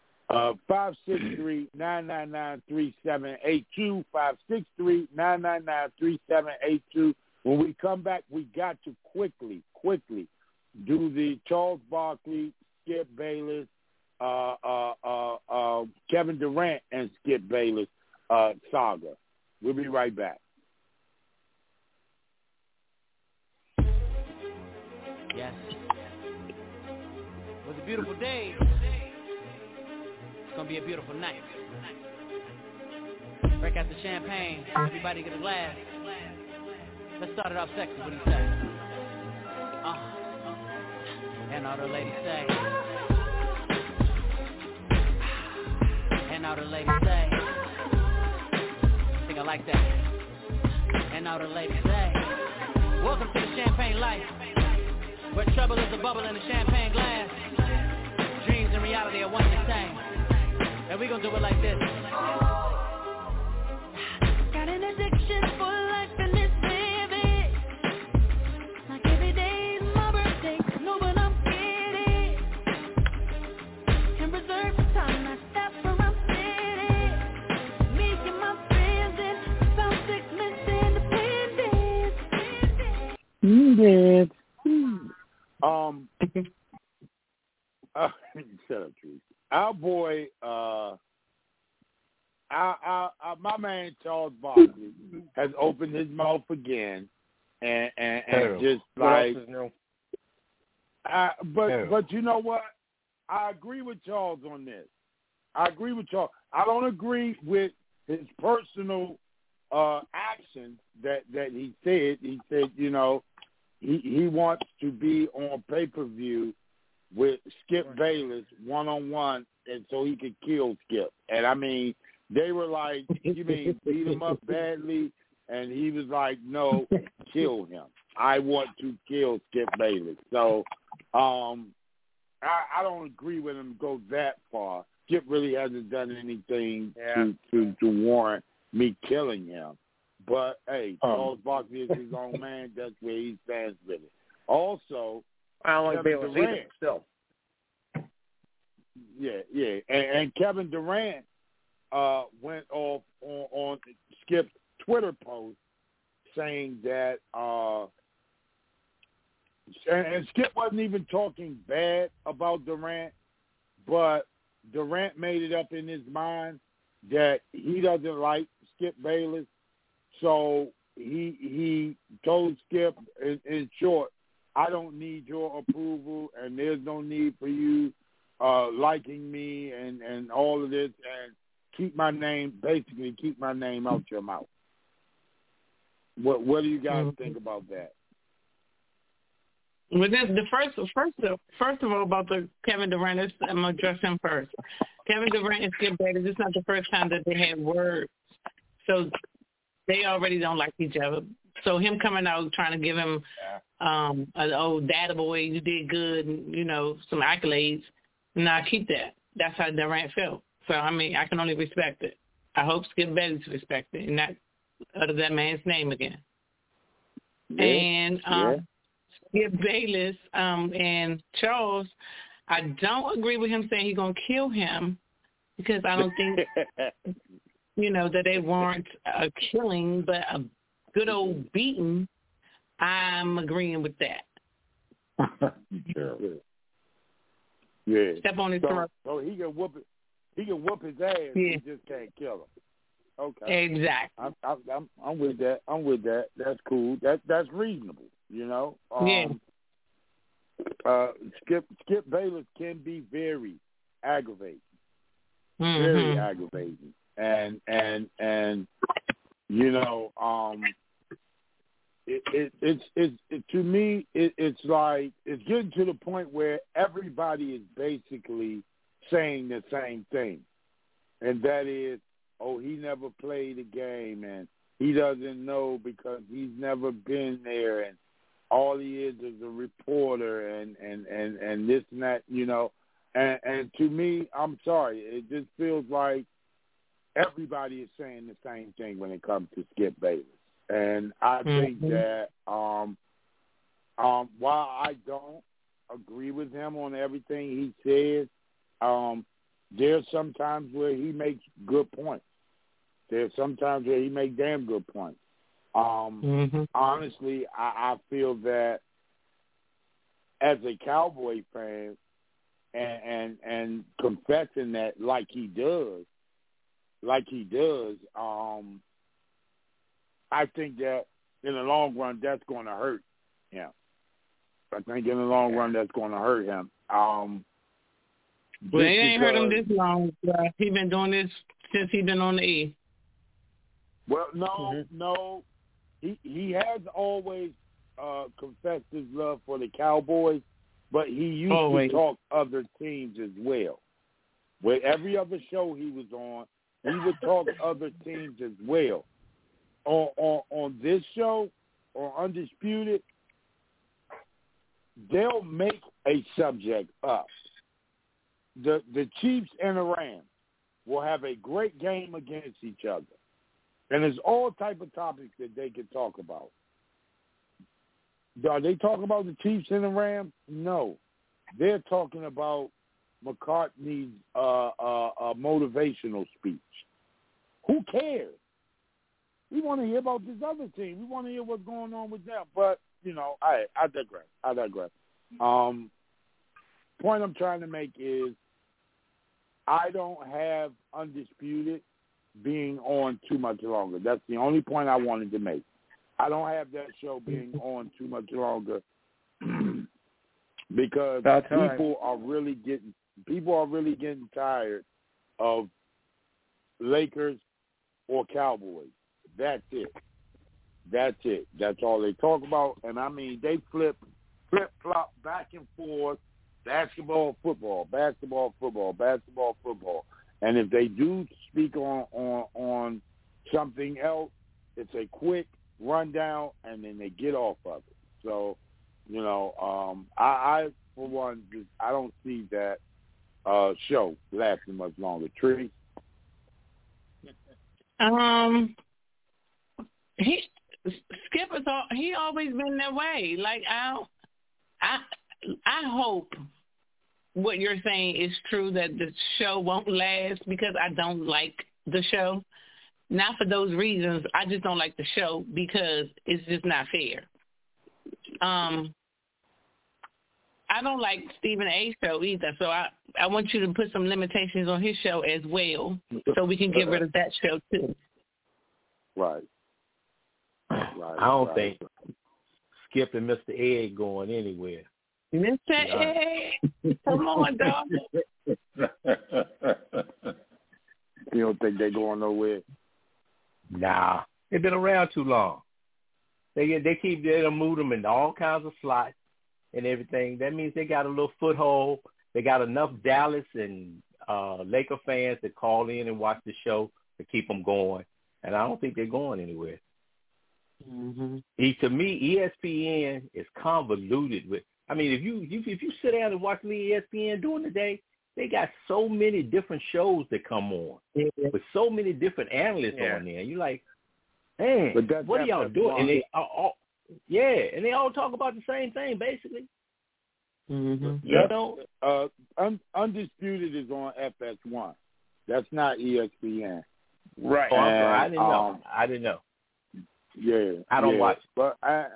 563-999-3782, 563-999-3782. When we come back, we got to quickly do the Charles Barkley, Skip Bayless, Kevin Durant, and Skip Bayless saga. We'll be right back. Yes. It was a beautiful day. It's going to be a beautiful night. Break out the champagne. Everybody get a glass. Let's start it off sexy. What do you say? And all the ladies say. And all the ladies say. I think I like that. And all the ladies say. Welcome to the champagne life, where trouble is a bubble in a champagne glass. Dreams and reality are one and the same. And we gonna do it like this. Got an addiction for life and it's vivid. Like every day is my birthday. No, but I'm kidding. Can reserve the time I stop for my city. Me and my friends in South Six Independence. Shut up, Truth. Our boy, my man Charles Barkley has opened his mouth again, and just like, but you know what? I agree with Charles on this. I don't agree with his personal actions that he said. He said, you know, he wants to be on pay-per-view with Skip Bayless one-on-one, and so he could kill Skip. And, I mean, they were like, you mean beat him up badly? And he was like, no, kill him. I want to kill Skip Bayless. So I don't agree with him go that far. Skip really hasn't done anything to warrant me killing him. But, hey, Charles Barkley is his own man. That's where he stands with it. Also, I don't like Bayless either, still. Yeah. And Kevin Durant went off on Skip's Twitter post saying that and Skip wasn't even talking bad about Durant, but Durant made it up in his mind that he doesn't like Skip Bayless. So he told Skip, in short, I don't need your approval, and there's no need for you liking me and all of this, and keep my name out your mouth. What do you guys think about that? Well, the first of all, about the Kevin Durant, I'm gonna address him first. Kevin Durant and Skip Bayless, it's not the first time that they had words, so they already don't like each other. So him coming out trying to give him an old data boy, you did good, and, you know, some accolades. Nah, keep that. That's how Durant felt. So, I mean, I can only respect it. I hope Skip Bayless respect it and not utter that man's name again. Yeah. And Skip Bayless and Charles, I don't agree with him saying he's going to kill him because I don't think, you know, that they warrant a killing, but a good old beating, I'm agreeing with that. Sure. Yeah. Step on his throat. So he can whoop it. He can whoop his ass. Yeah. He just can't kill him. Okay. Exactly. I'm with that. That's cool. That's reasonable. You know. Skip Bayless can be very aggravating. Very aggravating. And you know, to me, it's like it's getting to the point where everybody is basically saying the same thing, and that is, oh, he never played a game, and he doesn't know because he's never been there, and all he is a reporter, and this and that, you know. And to me, I'm sorry, it just feels like everybody is saying the same thing when it comes to Skip Bayless. And I think that while I don't agree with him on everything he says, there's some times where he makes good points. There's sometimes where he makes damn good points. Honestly, I feel that as a Cowboy fan and confessing that like he does, I think that in the long run that's going to hurt him. I think in the long run that's going to hurt him. Well, it ain't hurt him this long. He's been doing this since he's been on the E. Well, no. He has always confessed his love for the Cowboys, but he used to talk other teams as well. With every other show he was on, he would talk other teams as well. On this show, on Undisputed, they'll make a subject up. The Chiefs and the Rams will have a great game against each other. And there's all type of topics that they can talk about. Are they talking about the Chiefs and the Rams? No. They're talking about McCartney's motivational speech. Who cares? We want to hear about this other team. We want to hear what's going on with them. But, you know, I digress. Point I'm trying to make is I don't have Undisputed being on too much longer. That's the only point I wanted to make. I don't have that show being on too much longer because people are really getting tired of Lakers or Cowboys. That's it. That's all they talk about. And I mean, they flip-flop back and forth, basketball, football. And if they do speak on something else, it's a quick rundown, and then they get off of it. So, you know, I for one, I don't see that show lasting much longer. Tree? Skip he always been that way. Like I hope what you're saying is true, that the show won't last, because I don't like the show. Not for those reasons. I just don't like the show because it's just not fair. I don't like Stephen A.'s show either, so I want you to put some limitations on his show as well, so we can get rid of that show too. Right. I don't think Skip and Mr. Egg going anywhere. Mr. Egg, come on, dog. You don't think they're going nowhere? Nah, they've been around too long. They move them in all kinds of slots and everything. That means they got a little foothold. They got enough Dallas and Laker fans that call in and watch the show to keep them going. And I don't think they're going anywhere. Mm-hmm. To me, ESPN is convoluted with. I mean, if you sit down and watch ESPN during the day, they got so many different shows that come on with so many different analysts on there. You're like, man, what are y'all doing? And they all, and they all talk about the same thing basically. Mm-hmm. You know, Undisputed is on FS1. That's not ESPN. Right. I didn't know. I didn't know. Yeah. I don't watch. But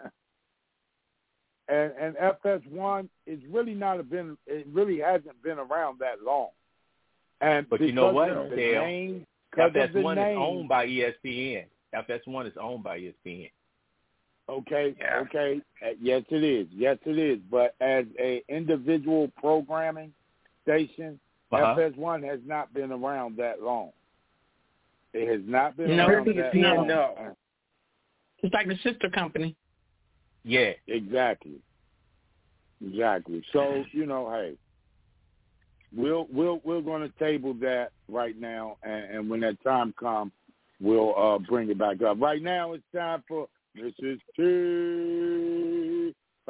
and FS1 is really it really hasn't been around that long. But you know what? FS1 is owned by ESPN. FS1 is owned by ESPN. Okay. Yes, it is. But as a individual programming station, FS1 has not been around that long. It has not been No, around that long. No. It's like a sister company. Yeah. Exactly. So, hey, we're going to table that right now, and when that time comes, we'll bring it back up. Right now, it's time for Mrs. T.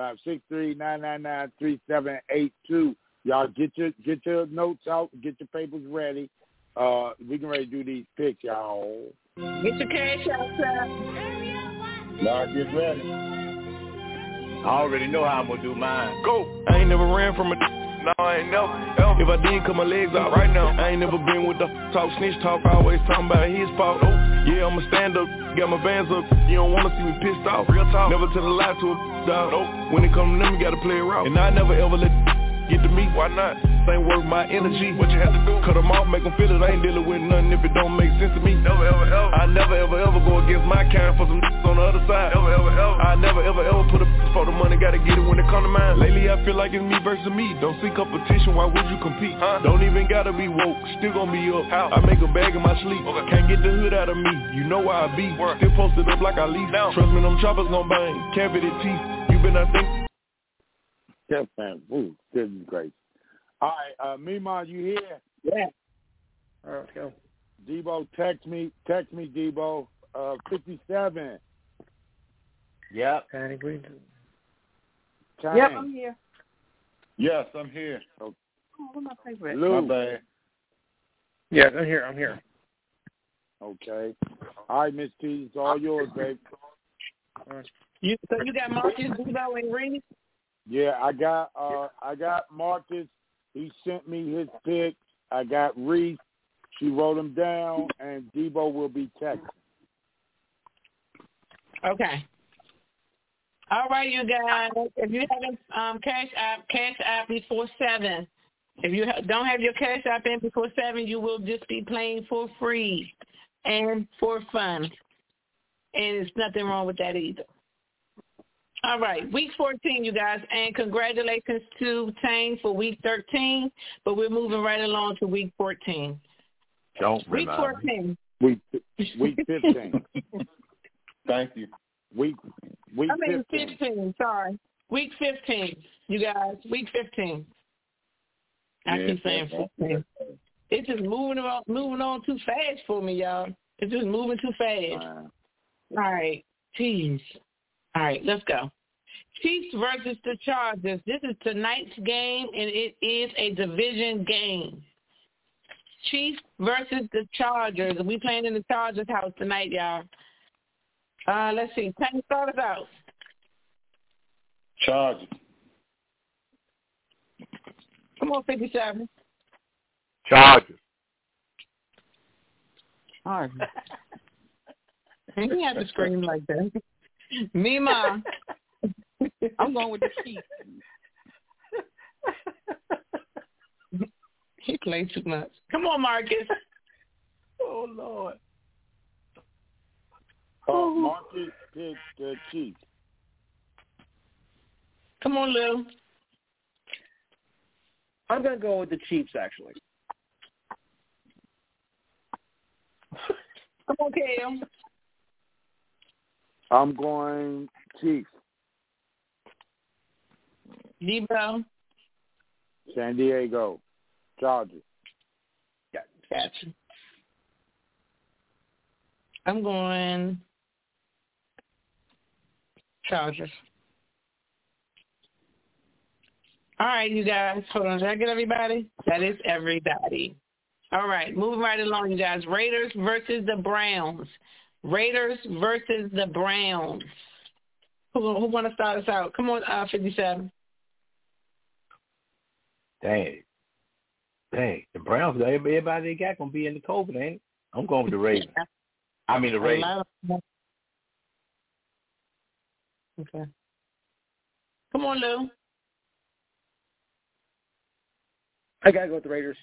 563-999-3782. Y'all get your notes out, get your papers ready. We can ready to do these picks, y'all. Get your cash out, sir. Y'all get ready. I already know how I'm gonna do mine. Go. I ain't never ran from a. No, I ain't never. If I did, cut my legs out right now. I ain't never been with the talk, snitch talk, always talking about his fault. Oh, yeah, I'ma stand up, got my bands up. You don't wanna see me pissed off. Real talk. Never tell a lie to a dog. Nope. When it come to them, you gotta play it raw. And I never ever let get to me. Why not? Ain't worth my energy. What you have to do? Cut them off, make them feel it. I ain't dealing with nothing if it don't make sense to me. Never ever ever. I never ever ever go against my kind for some on the other side. Never ever ever. I never ever ever put a for the money. Gotta get it when it come to mine. Lately I feel like it's me versus me. Don't see competition. Why would you compete? Don't even gotta be woke. Still gonna be up. How? I make a bag in my sleep. Okay. Can't get the hood out of me. You know why I be. Work. Still posted up like I leave. Down. Trust me, them choppers gon' bang. Cavity teeth. You been I think. Yes, man. Ooh, goodness gracious. All right, Mima, you here? Yeah. All right, let's go. Debo, text me, Debo. 57. Yep. Patty Green. Yep, I'm here. Yes, I'm here. Oh, where's my favorite? Lou. My bad. Yes, I'm here. Okay. All right, Miss T, it's all yours, babe. All right. So you got Marcus, Debo, and Reese? Yeah, I got Marcus. He sent me his picks. I got Reese. She wrote them down, and Debo will be texting. Okay. All right, you guys. If you have a cash app before 7. If you don't have your cash app in before 7, you will just be playing for free and for fun. And there's nothing wrong with that either. All right, week 14, you guys, and congratulations to Tang for week 13, but we're moving right along to week 14. Don't Week 14. Week 15. Thank you. Week 15, sorry. Week 15, you guys, week 15. I keep saying 15. It's just moving on too fast for me, y'all. It's just moving too fast. All right, jeez. All right, let's go. Chiefs versus the Chargers. This is tonight's game, and it is a division game. Chiefs versus the Chargers. We playing in the Chargers house tonight, y'all. Let's see. Can you start us out? Chargers. Come on, 57. Chargers. All right. You didn't have to scream like that. Mima. I'm going with the Chiefs. He played too much. Come on, Marcus. Oh, Lord. Marcus picked the Chiefs. Come on, Lil. I'm going to go with the Chiefs, actually. Come on, Cam. I'm going Chiefs. Debo. San Diego. Chargers. Gotcha. I'm going Chargers. All right, you guys. Hold on. Did I get everybody? That is everybody. All right. Moving right along, you guys. Raiders versus the Browns. Raiders versus the Browns. Who want to start us out? Come on, 57. Dang. The Browns, everybody they got going to be in the COVID, ain't it? I'm going with the Ravens. I mean the Ravens. Okay. Come on, Lou. I got to go with the Raiders.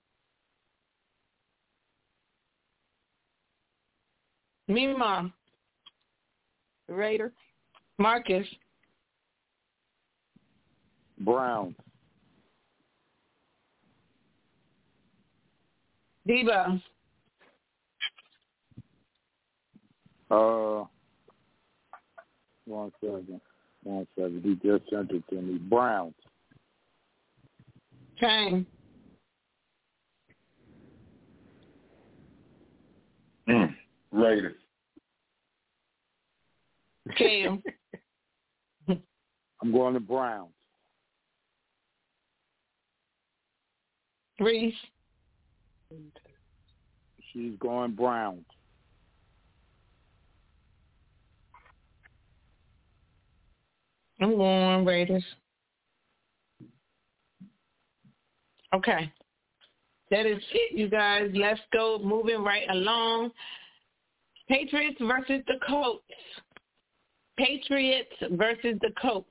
Mima. The Raiders. Marcus. Browns. Debo. 1 second. He just sent it to me. Browns. Kane. Raiders. Cam. I'm going to Browns. Reese. She's going Browns. I'm going Raiders. Okay. That is it, you guys. Let's go moving right along. Patriots versus the Colts. Patriots versus the Colts.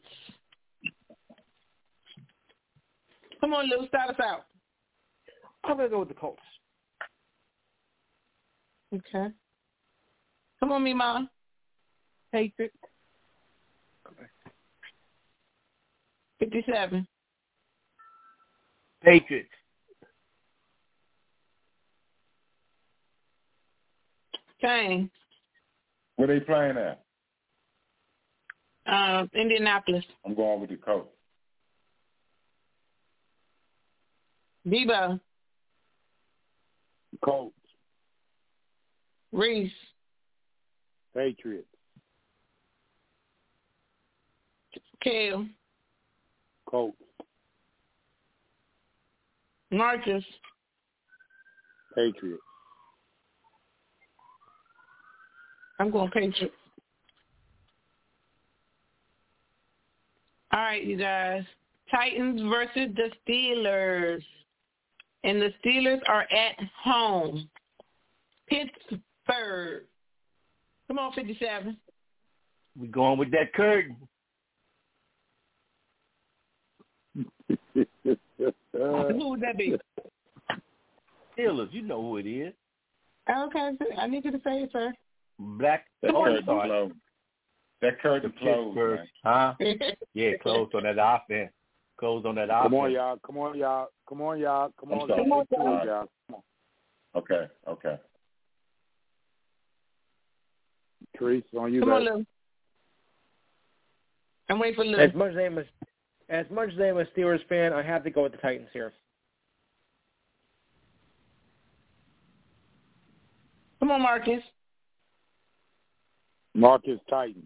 Come on, Lou, start us out. I'm going to go with the Colts. Okay. Come on, Mima. Patriots. 57. Patriots. Kane. Where they playing at? Indianapolis. I'm going with the Colts. Debo. Colts. Reese. Patriots. Kale. Colts. Marcus. Patriots. I'm going Patriots. All right, you guys. Titans versus the Steelers. And the Steelers are at home. Pittsburgh. Come on, 57. We going with that curtain. Who would that be? Steelers, you know who it is. Okay, I need you to say it, sir. Black. That curtain closed, man. Huh? Yeah, closed on that offense. Closed on that offense. Come on, y'all. Come on. Okay. Trees, on you, Come guys. on, Lou. I'm waiting for Lou. As much as I'm a Steelers fan, I have to go with the Titans here. Come on, Marcus. Marcus, Titans.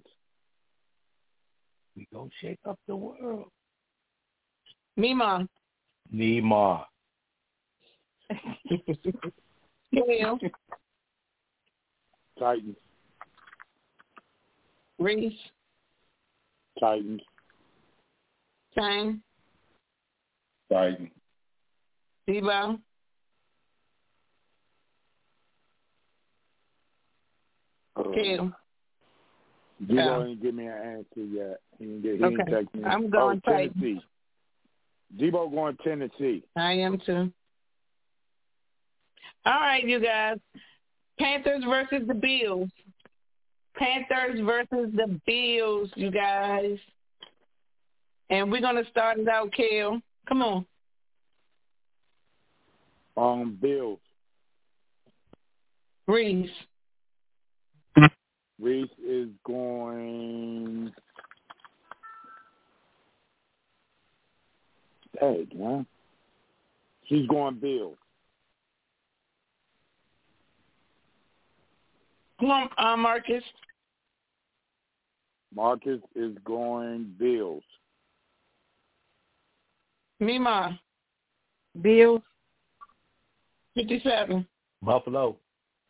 We gonna shake up the world. Mima. Neymar. Kale. Titans. Reese. Titans. Kane. Titans. Debo. Kale. Debo ain't give me an answer yet. He ain't text me. I'm going Titans. Tennessee. Debo going Tennessee. I am too. All right, you guys. Panthers versus the Bills. Panthers versus the Bills, you guys. And we're going to start it out, Kale. Come on. Bills. Reese. Reese is going. Dang, man. She's going Bills. Come on, Marcus. Marcus is going Bills. Mima. Bills. 57. Buffalo.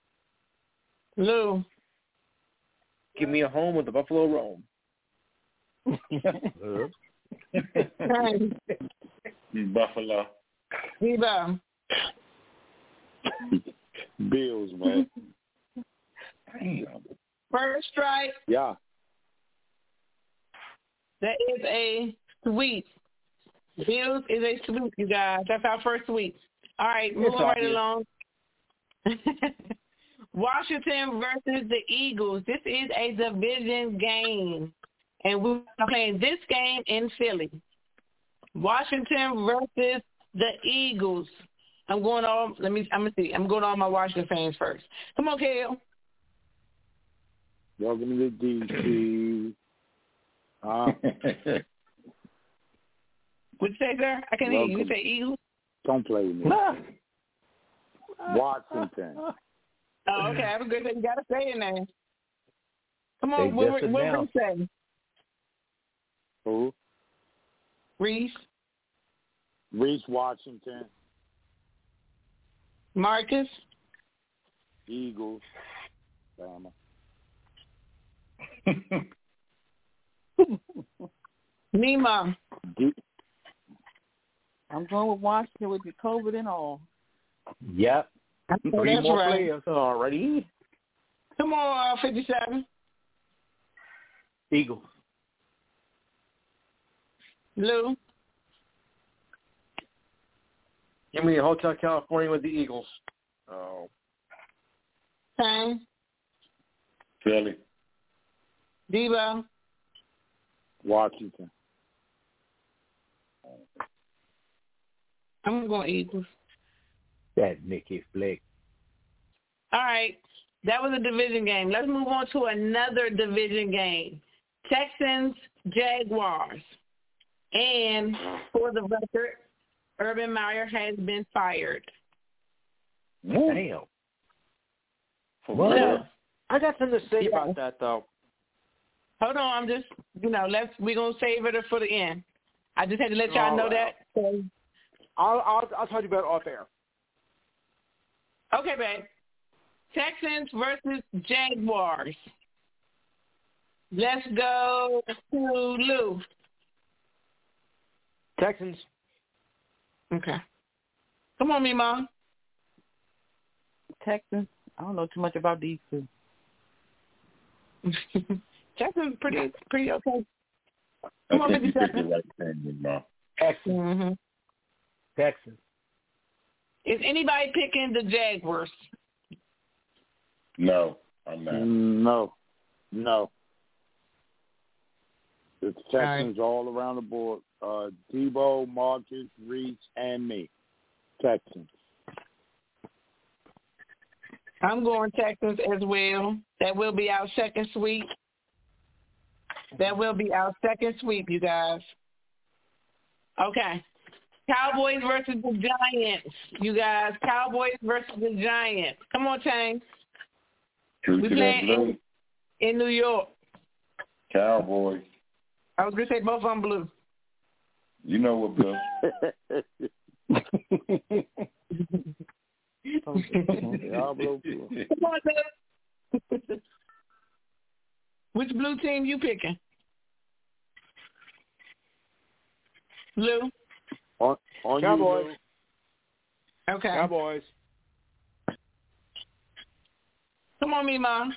Lou. Give me a home with the Buffalo Rome. Buffalo. Debo. Bills, man. Damn. First strike. Yeah. That is a sweep. Bills is a sweep, you guys. That's our first sweep. All right, moving right along. Washington versus the Eagles. This is a division game, and we're playing this game in Philly. Washington versus the Eagles. I'm going all my Washington fans first. Come on, Kale. Welcome to DC. What'd you say, sir? I can't hear you. You say Eagles? Don't play with me. Washington. Oh, okay. Have a good day. You got to say your name. Come on. What Reese say? Who? Reese. Reese Washington. Marcus. Eagles. Nima. I'm going with Washington with the COVID and all. Yep. 3 more right. players already. Come on, 57. Eagles. Lou. Give me Hotel California with the Eagles. Oh. Tang. Philly. Debo. Washington. I'm going Eagles. That Nicky Flick. All right. That was a division game. Let's move on to another division game. Texans, Jaguars. And for the record, Urban Meyer has been fired. Damn. What? I got something to say about that, though. Hold on. I'm just, we're going to save it for the end. I just had to let y'all know that. So. I'll talk to you about it off air. Okay, babe. Texans versus Jaguars. Let's go to Lou. Texans. Okay. Come on, Mima. Texans. I don't know too much about these two. Texans pretty okay. I think you picked the right thing, Mima. Texans. Mm-hmm. Texans. Is anybody picking the Jaguars? No, I'm not. No. It's Texans all around the board. Debo, Marcus, Reese, and me. Texans. I'm going Texans as well. That will be our second sweep. You guys. Okay. Cowboys versus the Giants, you guys. Cowboys versus the Giants. Come on, Tang. We playing in New York. Cowboys. I was going to say both of them blue. You know what, Bill. Come on, Bill. Which blue team you picking? Blue? On Cowboys. You, okay. Cowboys. Come on, Mima.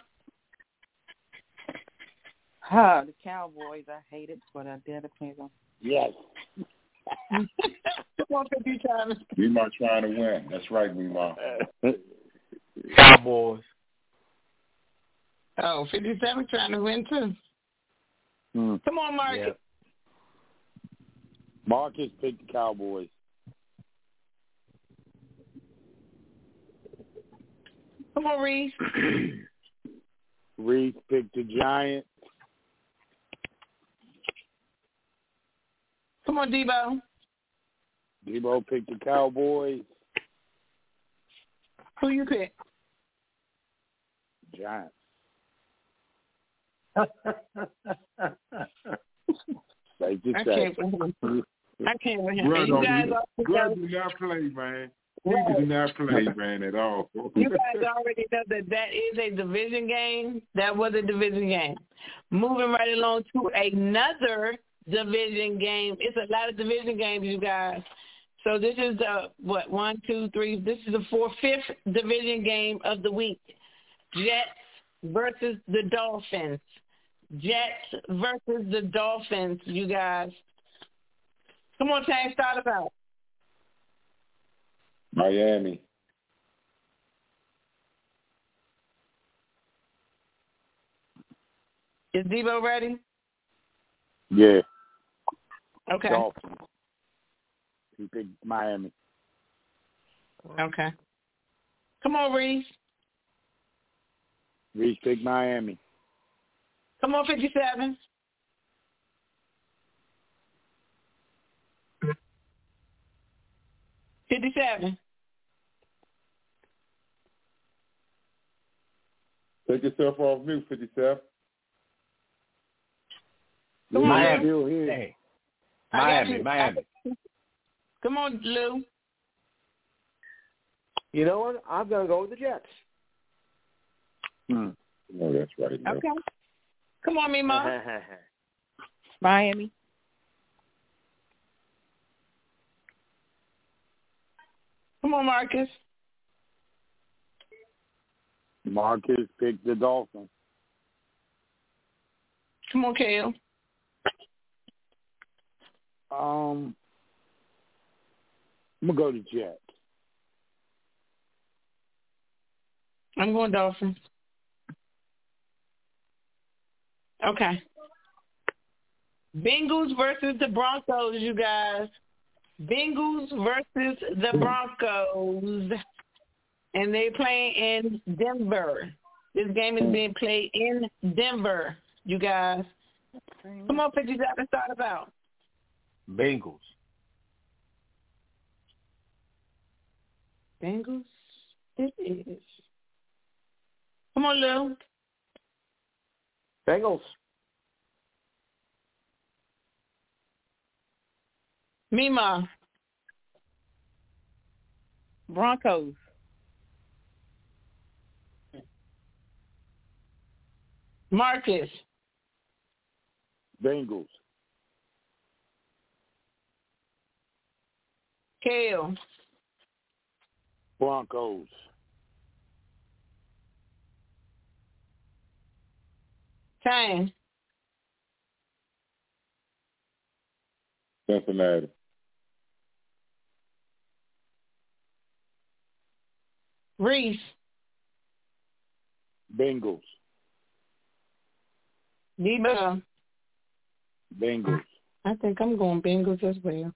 The Cowboys. I hate it, but I dare to play them. Yes. Come on, 50 times. Mima trying to win. That's right, Mima. Cowboys. Oh, 57 trying to win, too. Come on, Marcus. Yep. Marcus picked the Cowboys. Come on, Reese. Reese picked the Giants. Come on, Debo. Debo picked the Cowboys. Who you pick? Giants. I can't with him. Greg You guys do not play, man. He do not play, man, at all. You guys already know that is a division game. That was a division game. Moving right along to another division game. It's a lot of division games, you guys. So this is the, 1, 2, 3. This is the fifth division game of the week. Jets versus the Dolphins. Jets versus the Dolphins, you guys. Come on, Tang, start us out. Miami. Is Debo ready? Yeah. Okay. Dolphins. He picked Miami. Okay. Come on, Reese. Reese picked Miami. Come on, 57. Take yourself off mute, 57. Miami. Miami. Come on, Lou. You know what? I'm going to go with the Jets. Oh, that's right. Okay. Come on, Mima. Miami. Come on, Marcus. Marcus picked the Dolphins. Come on, Kale. I'm going to go to Jets. I'm going Dolphins. Okay. Bengals versus the Broncos, you guys. Bengals versus the Broncos. And they play in Denver. This game is being played in Denver, you guys. Come on, 57, start us out. Bengals. Bengals? It is. Come on, Lou. Bengals. Mima. Broncos. Marcus. Bengals. Kale. Broncos. Tang. Cincinnati. Reese. Bengals. Debo. Bengals. I think I'm going Bengals as well.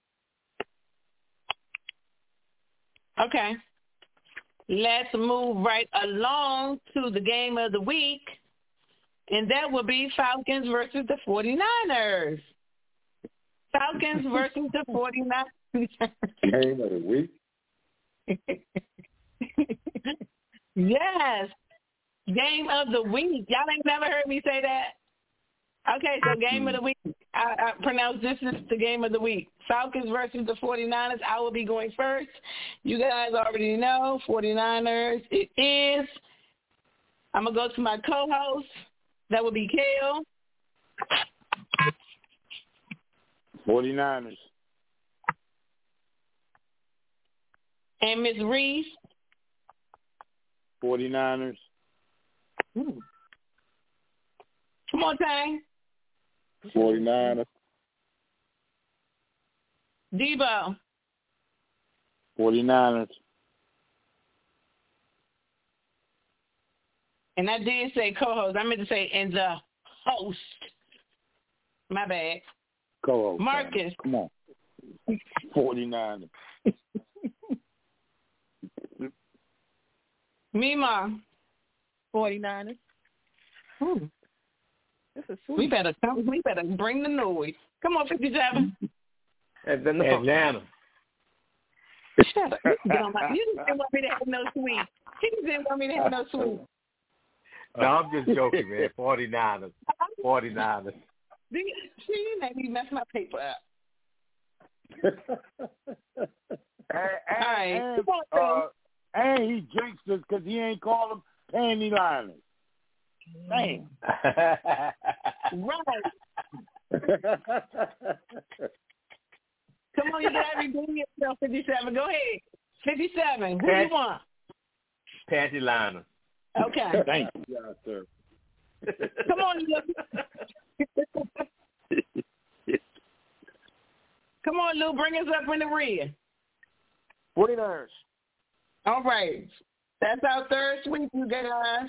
Okay. Let's move right along to the game of the week, and that will be Falcons versus the 49ers. Falcons versus the 49ers. Game of the week? Yes. Game of the week. Y'all ain't never heard me say that? Okay, so game of the week. I pronounce this is the game of the week. Falcons versus the 49ers. I will be going first. You guys already know 49ers. It is. I'm going to go to my co-host. That would be Kale. 49ers. And Ms. Reese. 49ers. Ooh. Come on, Tang. 49ers. Debo. 49ers. And I did say co-host. I meant to say and the host. My bad. Co-host. Marcus. Come on. 49ers. Mima. 49ers. This is sweet. We better bring the noise. Come on, 57. Atlanta. Shut up. You didn't want me to have no sweet. He didn't want me to have no sweet. No, I'm just joking, man. 49ers. 49ers. See, you made me mess my paper up. And he jinxed us because he ain't called them panty liners. Damn. Right. Come on, you got to redeem yourself, 57. Go ahead. 57. Who do you want? Panty liners. Okay. Thank you, yes, sir. Come on, Lou. Come on, Lou. Bring us up in the rear. 49ers. All right. That's our third sweep, you guys.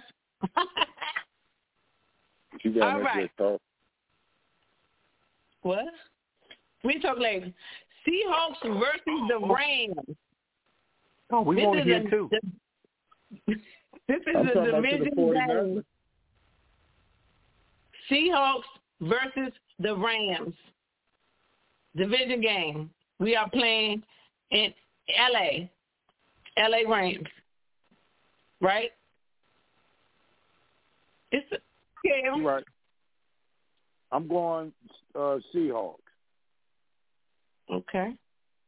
You got all right. Talk. What? We talk later. Seahawks versus the Rams. Oh, we want to hear too. This is a division game. Seahawks versus the Rams. Division game. We are playing in L.A. L.A. Rams. Right? Yeah. Right. I'm going Seahawks. Okay.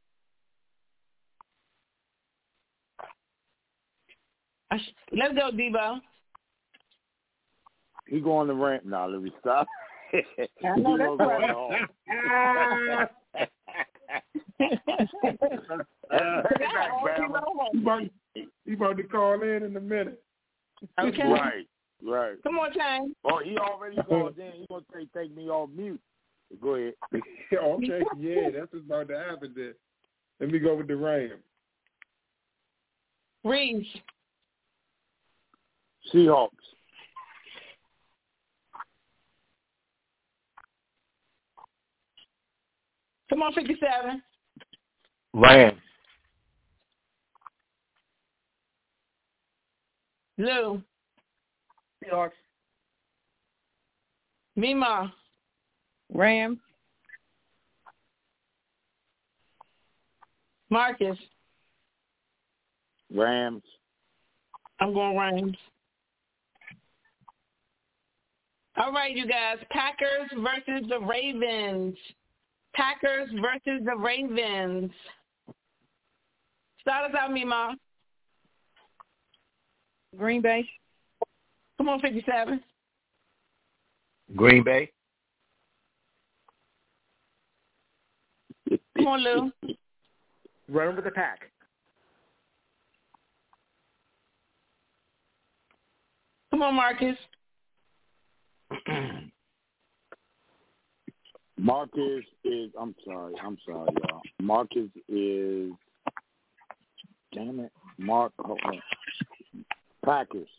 Let's go, Debo. He going to Rams. Now, let me stop. I know that's right. He about to call in a minute. Okay. Right. Come on, Chang. Oh, he already called in. He gonna say take me off mute. Go ahead. Okay, yeah, that's what's about to happen then. Let me go with the Rams. Reeves. Seahawks. Come on, 57. Rams. Lou. Seahawks. Mima. Rams. Marcus. Rams. I'm going Rams. All right, you guys. Packers versus the Ravens. Packers versus the Ravens. Start us out, Mima. Green Bay. Come on, 57. Green Bay. Come on, Lou. Run with the Pack. Come on, Marcus. Marcus is, I'm sorry, y'all. Marcus is, damn it, hold on. Packers.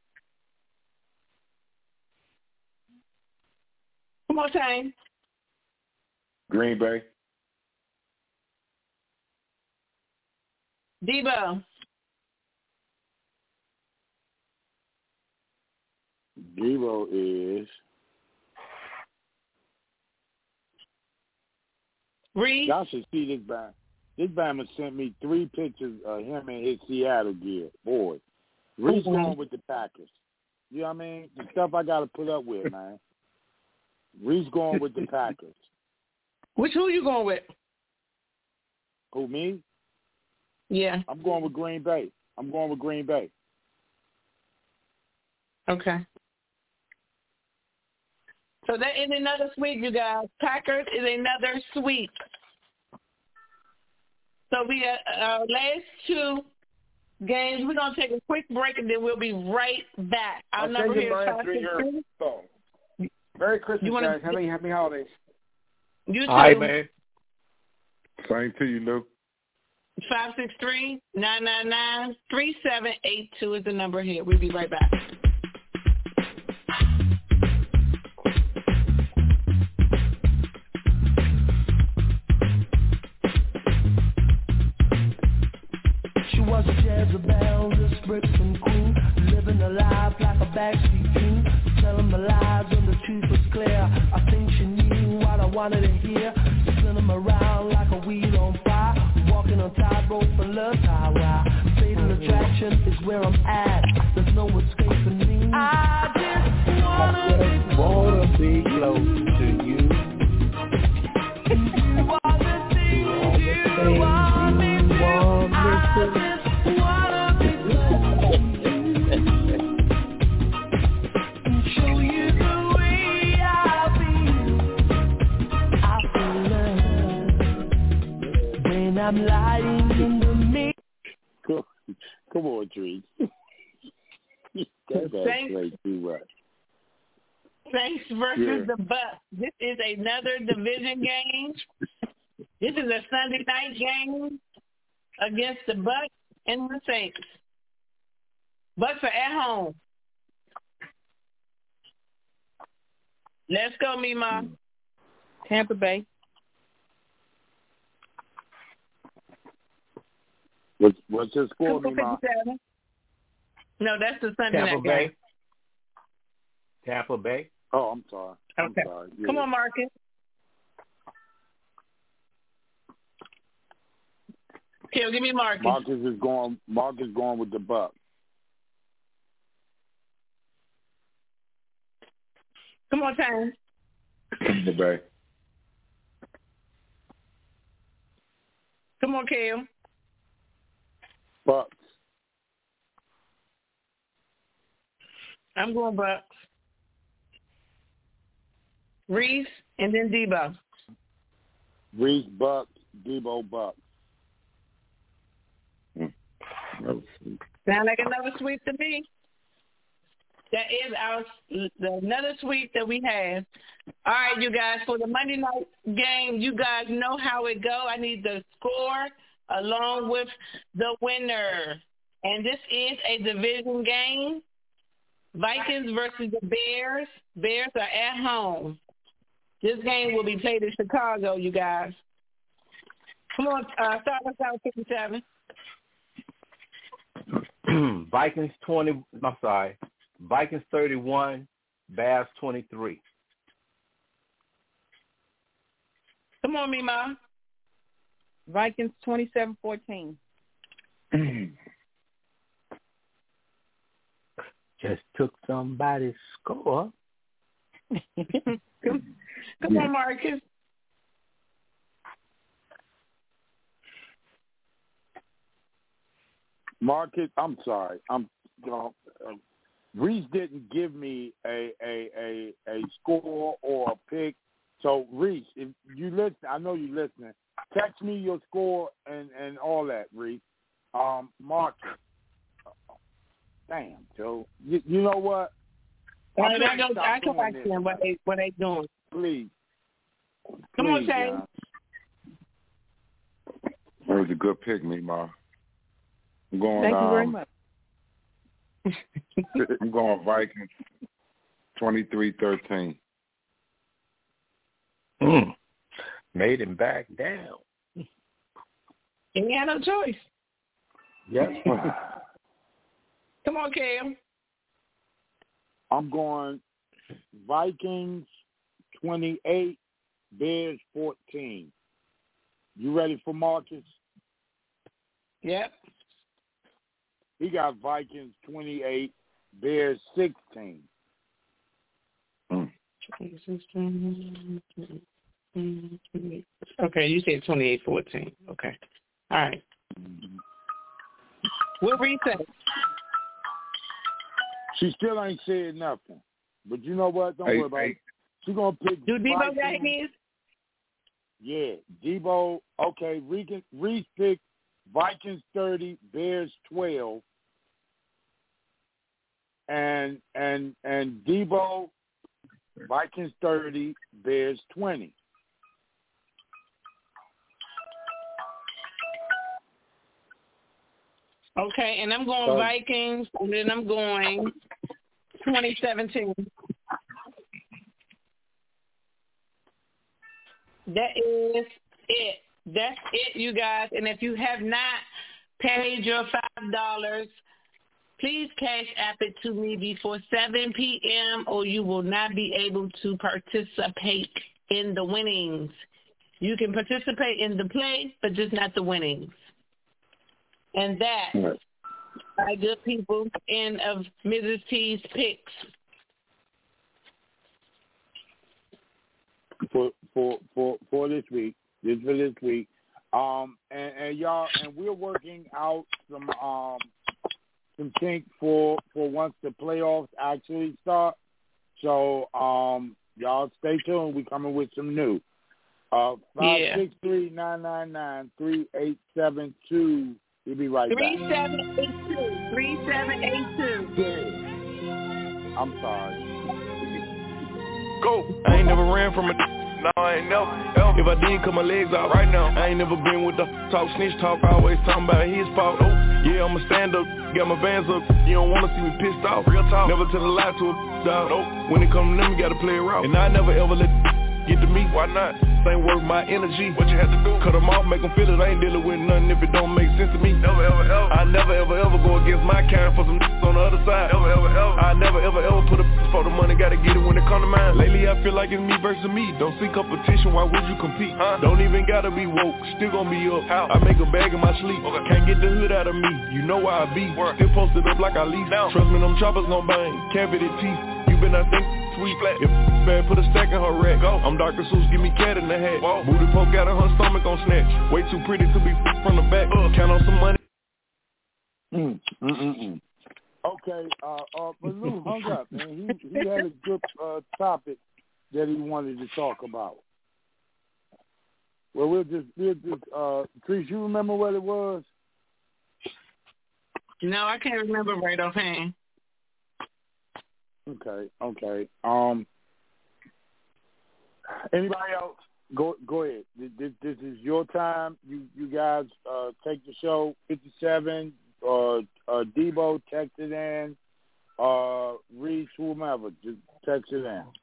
Come on, Tang. Green Bay. Debo. Debo is Reed. Y'all should see this band. This Bama sent me 3 pictures of him in his Seattle gear. Boy, Reed's going with the Packers. You know what I mean? The stuff I got to put up with, man. Reed's going with the Packers. Who you going with? Who, me? Yeah. I'm going with Green Bay. Okay. So that is another sweep, you guys. Packers is another sweep. So we our last 2 games. We're gonna take a quick break and then we'll be right back. Our number here is 563. Merry Christmas, guys. Happy holidays. You too. All right, man. Same to you, Luke. 563-999-3782 is the number here. We'll be right back. She was a Jezebel, this Brixton queen, living a life like a backstreet teen, telling my lies when the truth was clear. I think she knew what I wanted to hear, spin them around like a weed on fire, walking on tightrope and love highway. Fatal attraction is where I'm at, there's no escaping me. I just wanna be close to you. You are the thing you want me to. Show you the way I feel. I feel love when I'm lying in the mirror. Come on, Tree. That's great too much. Saints versus the Bucs. This is another division game. This is a Sunday night game against the Bucs and the Saints. Bucs are at home. Let's go, Mima. Tampa Bay. What's your score, Mima? No, that's the Sunday night game. Tampa Bay. Oh, I'm sorry. Okay. I'm sorry. Yeah. Come on, Marcus. Here, give me Marcus. Marcus is going with the Bucks. Come on, Time. Okay. Come on, Kale. Bucks. I'm going Bucks. Reese and then Debo. Reese Bucks, Debo Bucks. Sound like another sweep to me. That is another sweep that we have. All right, you guys, for the Monday night game, you guys know how it go. I need the score along with the winner. And this is a division game. Vikings versus the Bears. Bears are at home. This game will be played in Chicago, you guys. Come on, start us out 57. Vikings 31, Bears 23. Come on, Mima. Vikings 27-14. Just took somebody's score. Come on, Marcus. Marcus, I'm sorry. Reese didn't give me a score or a pick. So Reese, if you listen, I know you're listening. Text me your score and all that, Reese. Marcus. Damn, Joe. You know what? I come back to them. What they doing? Please. Come on, Shane. That was a good pick, Mima. I'm going. Thank you very much. I'm going Vikings 23-13. Made him back down. He had no choice. Yep. Come on, Cam. I'm going Vikings 28, Bears 14. You ready for Marcus? Yep. He got Vikings 28, Bears 16. Okay, you said 28-14. Okay. All right. We'll reset. She still ain't said nothing. But you know what? Don't worry about it. She's going to pick. Do Debo got his? Yeah. Debo. Okay. Reese picked Vikings 30, Bears 12. And Debo, Vikings 30, Bears 20. Okay, and I'm going Vikings, and then I'm going 2017. That is it. That's it, you guys. And if you have not paid your $5, please cash app it to me before 7 p.m. or you will not be able to participate in the winnings. You can participate in the play, but just not the winnings. And that, my good people, end of Mrs. T's picks. For this week, and y'all, and we're working out some kinks for once the playoffs actually start. So y'all stay tuned. We coming with some new. 563-999-3872. We'll be right back. 3782. Yeah. I'm sorry. Go. I ain't never ran from a. No, I ain't never. If I did, cut my legs out right now. I ain't never been with the talk, snitch talk. Always talking about his fault. Oh, yeah, I'ma stand up, got my bands up. You don't wanna see me pissed off. Real talk. Never tell a lie to a dog. Nope. When it come to them, you gotta play it raw. And I never ever let get to me. Why not? ain't worth my energy. What you had to do? Cut them off, make them feel it. I ain't dealing with nothing if it don't make sense to me. Never, ever, ever. I never, ever, ever go against my kind for some on the other side. Never, ever, ever. I never, ever, ever put a for the money. Gotta get it when it come to mine. Lately, I feel like it's me versus me. Don't seek competition. Why would you compete? Don't even gotta be woke. Still gonna be up. How? I make a bag in my sleep. Okay. Can't get the hood out of me. You know why I be. Still posted up like I lease. Trust me, them choppers gon' bang. Cavity teeth. You been I think sweet flat. If bad, put a stack in her rack. Go. I'm Dr. Seuss, give me cat in the hat. Whoa. Booty poke out of her stomach on snatch. Way too pretty to be from the back. Count on some money. Okay, but Lou hung up, man. He had a good topic that he wanted to talk about. Well, we'll just Trish, you remember what it was? No, I can't remember right offhand. Okay. Anybody else? Go ahead. This is your time. You guys take the show. 57. Debo, text it in. Reese, whomever, just text it in.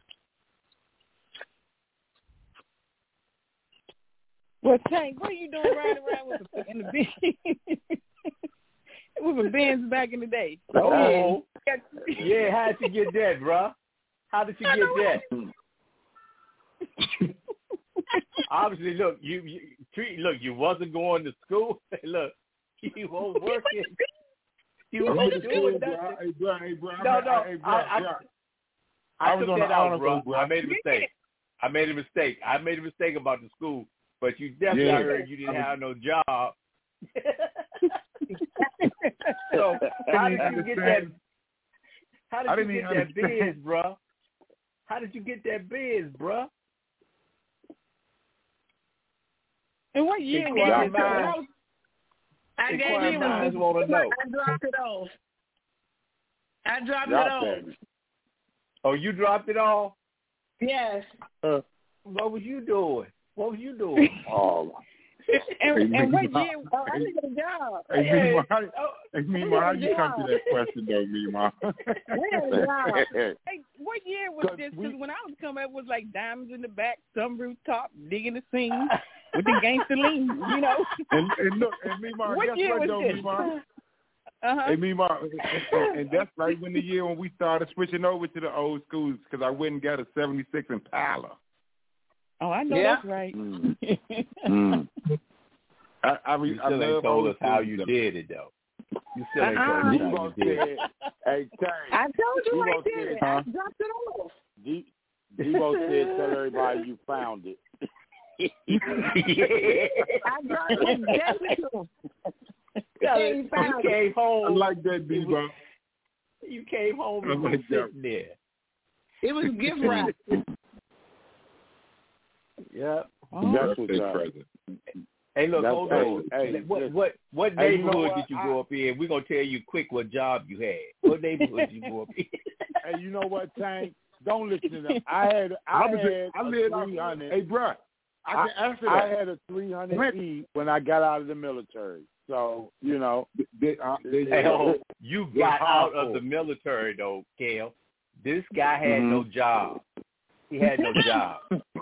Well, Tank, what are you doing riding around with the Benz? With a Benz back in the day. Oh, yeah. How'd you get that, bro? How did you get that? Obviously, look, you wasn't going to school. Look, you weren't working. You weren't doing nothing. Hey, bro. I took that out, bro. I made a mistake about the school, but you definitely heard you didn't have no job. So how did you get that? How did you get that biz, bro? How did you get that biz, bro? And what year was it? I gave you one. I dropped it off. I dropped it off. Oh, you dropped it off? Yes. What was you doing? Oh. And what year? Oh, I didn't get a job. Hey, Mima, how you come to that question, though, Mima? Hey, what year was this? Because when I was coming up, it was like diamonds in the back, some rooftop, digging the scene with the gangster lean, you know. And look, and Mima, what year was this? Mima? Hey, Mima, and that's right when we started switching over to the old schools, because I went and got a 76 Impala. Oh, I know that's right. You still ain't told us how you did it, though. You still ain't told us how you did it. Hey, Terry. I told you I did it. I dropped it off. Debo said, tell everybody you found it. I dropped it. You came home. I like that, Debo. You came home and was sitting there. It was gift wrap. Yeah. That's what's up. Hey, look, hold on. Hey, what neighborhood did you grow up in? We're going to tell you quick what job you had. What neighborhood did you grow up in? Hey, you know what, Tank? Don't listen to them. I had a 300. Hey, bro, I can answer that. I had a 300E when I got out of the military. So, you know. You got out of the military, though, Kel. This guy had no job. He had no job.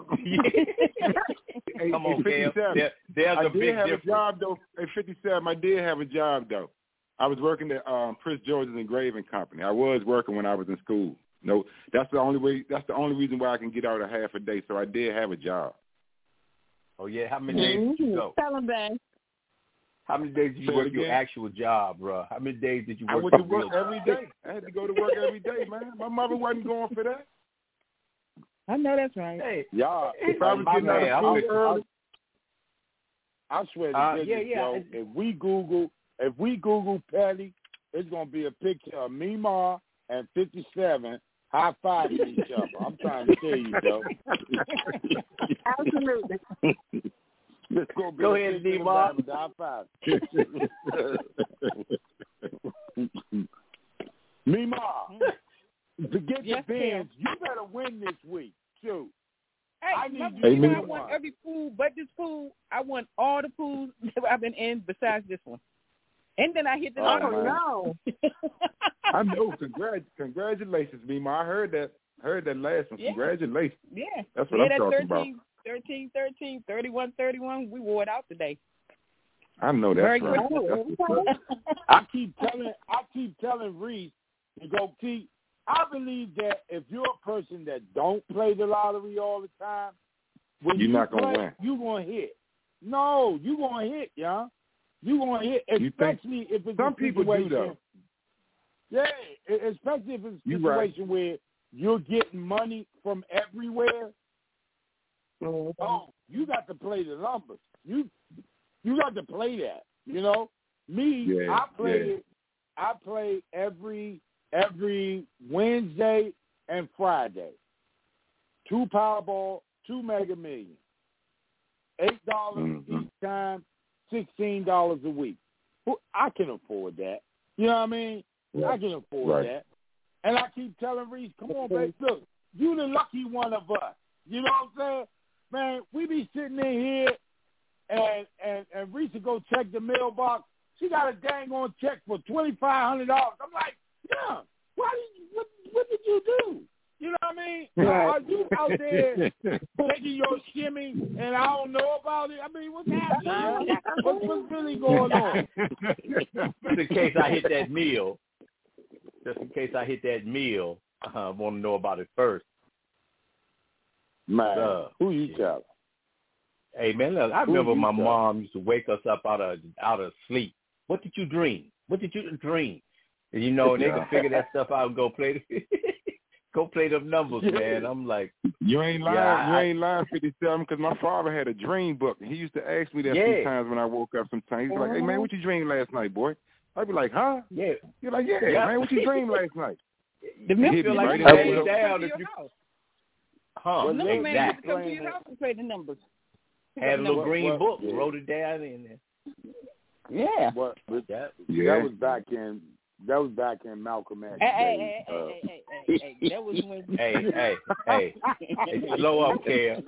Come on, Kel. There's a big difference. A job, though. At 57, I did have a job, though. I was working at Prince George's Engraving Company. I was working when I was in school. No, that's the only way. That's the only reason why I can get out a half a day. So I did have a job. Oh yeah, how many days did you go? Tell him that. How many days did you work your actual job, bro? How many days did you work? I went to work every day. I had to go to work every day, man. My mother wasn't going for that. I know that's right. Hey, y'all, if I was getting out of school early, I swear to goodness, bro, if we Google Petty, it's gonna be a picture of Mima and 57 high-fiving each other. I'm trying to tell you, Joe. Absolutely. Go ahead, Mima. High-five. Mima, forget the Benz. You better win this week. Shoot. Hey, I want every pool but this pool. I want all the pools that I've been in besides this one. And then I hit the no. I know. Congratulations, Mima. I heard that last one. Yeah. Congratulations. Yeah. That's what I'm talking 13, about. 13-13, 31-31. We wore it out today. I know that's Very right. good. I keep telling Reese to go keep. I believe that if you're a person that don't play the lottery all the time, when you're not gonna win. You're gonna hit. No, you're gonna hit, y'all. You're gonna hit, especially if it's some a people situation. do though. Yeah, especially if it's a situation where you're getting money from everywhere. Oh, you got to play the numbers. You got to play that. You know, me, I play every Wednesday and Friday. 2 Powerball, 2 Mega Million. $8 each time, $16 a week. Well, I can afford that. You know what I mean? Yeah. I can afford that. And I keep telling Reese, come on, baby, look, you the lucky one of us. You know what I'm saying? Man, we be sitting in here and Reese will go check the mailbox. She got a dang on check for $2,500. I'm like, yeah, what did you do? You know what I mean? Are you out there taking your shimmy and I don't know about it? I mean, what's happening? What's really going on? Just in case I hit that meal. I want to know about it first. Man, who you telling? Hey, man, look, I remember my mom used to wake us up out of sleep. What did you dream? And, you know, and they can figure that stuff out and go play them numbers, man. I'm like, you ain't lying. You ain't lying, 57, because my father had a dream book, and he used to ask me that sometimes when I woke up. Sometimes he's like, "Hey, man, what you dream last night, boy?" I'd be like, "Huh?" Yeah. You're like, "Yeah, man, what you dream last night?" The man feel like you lay down if you. The little man used to come to your house and play the numbers. Had a little green book, wrote it down in there. Yeah. That was back in. That was back in Malcolm X. Hey, that was when. Hey, slow up, Kel.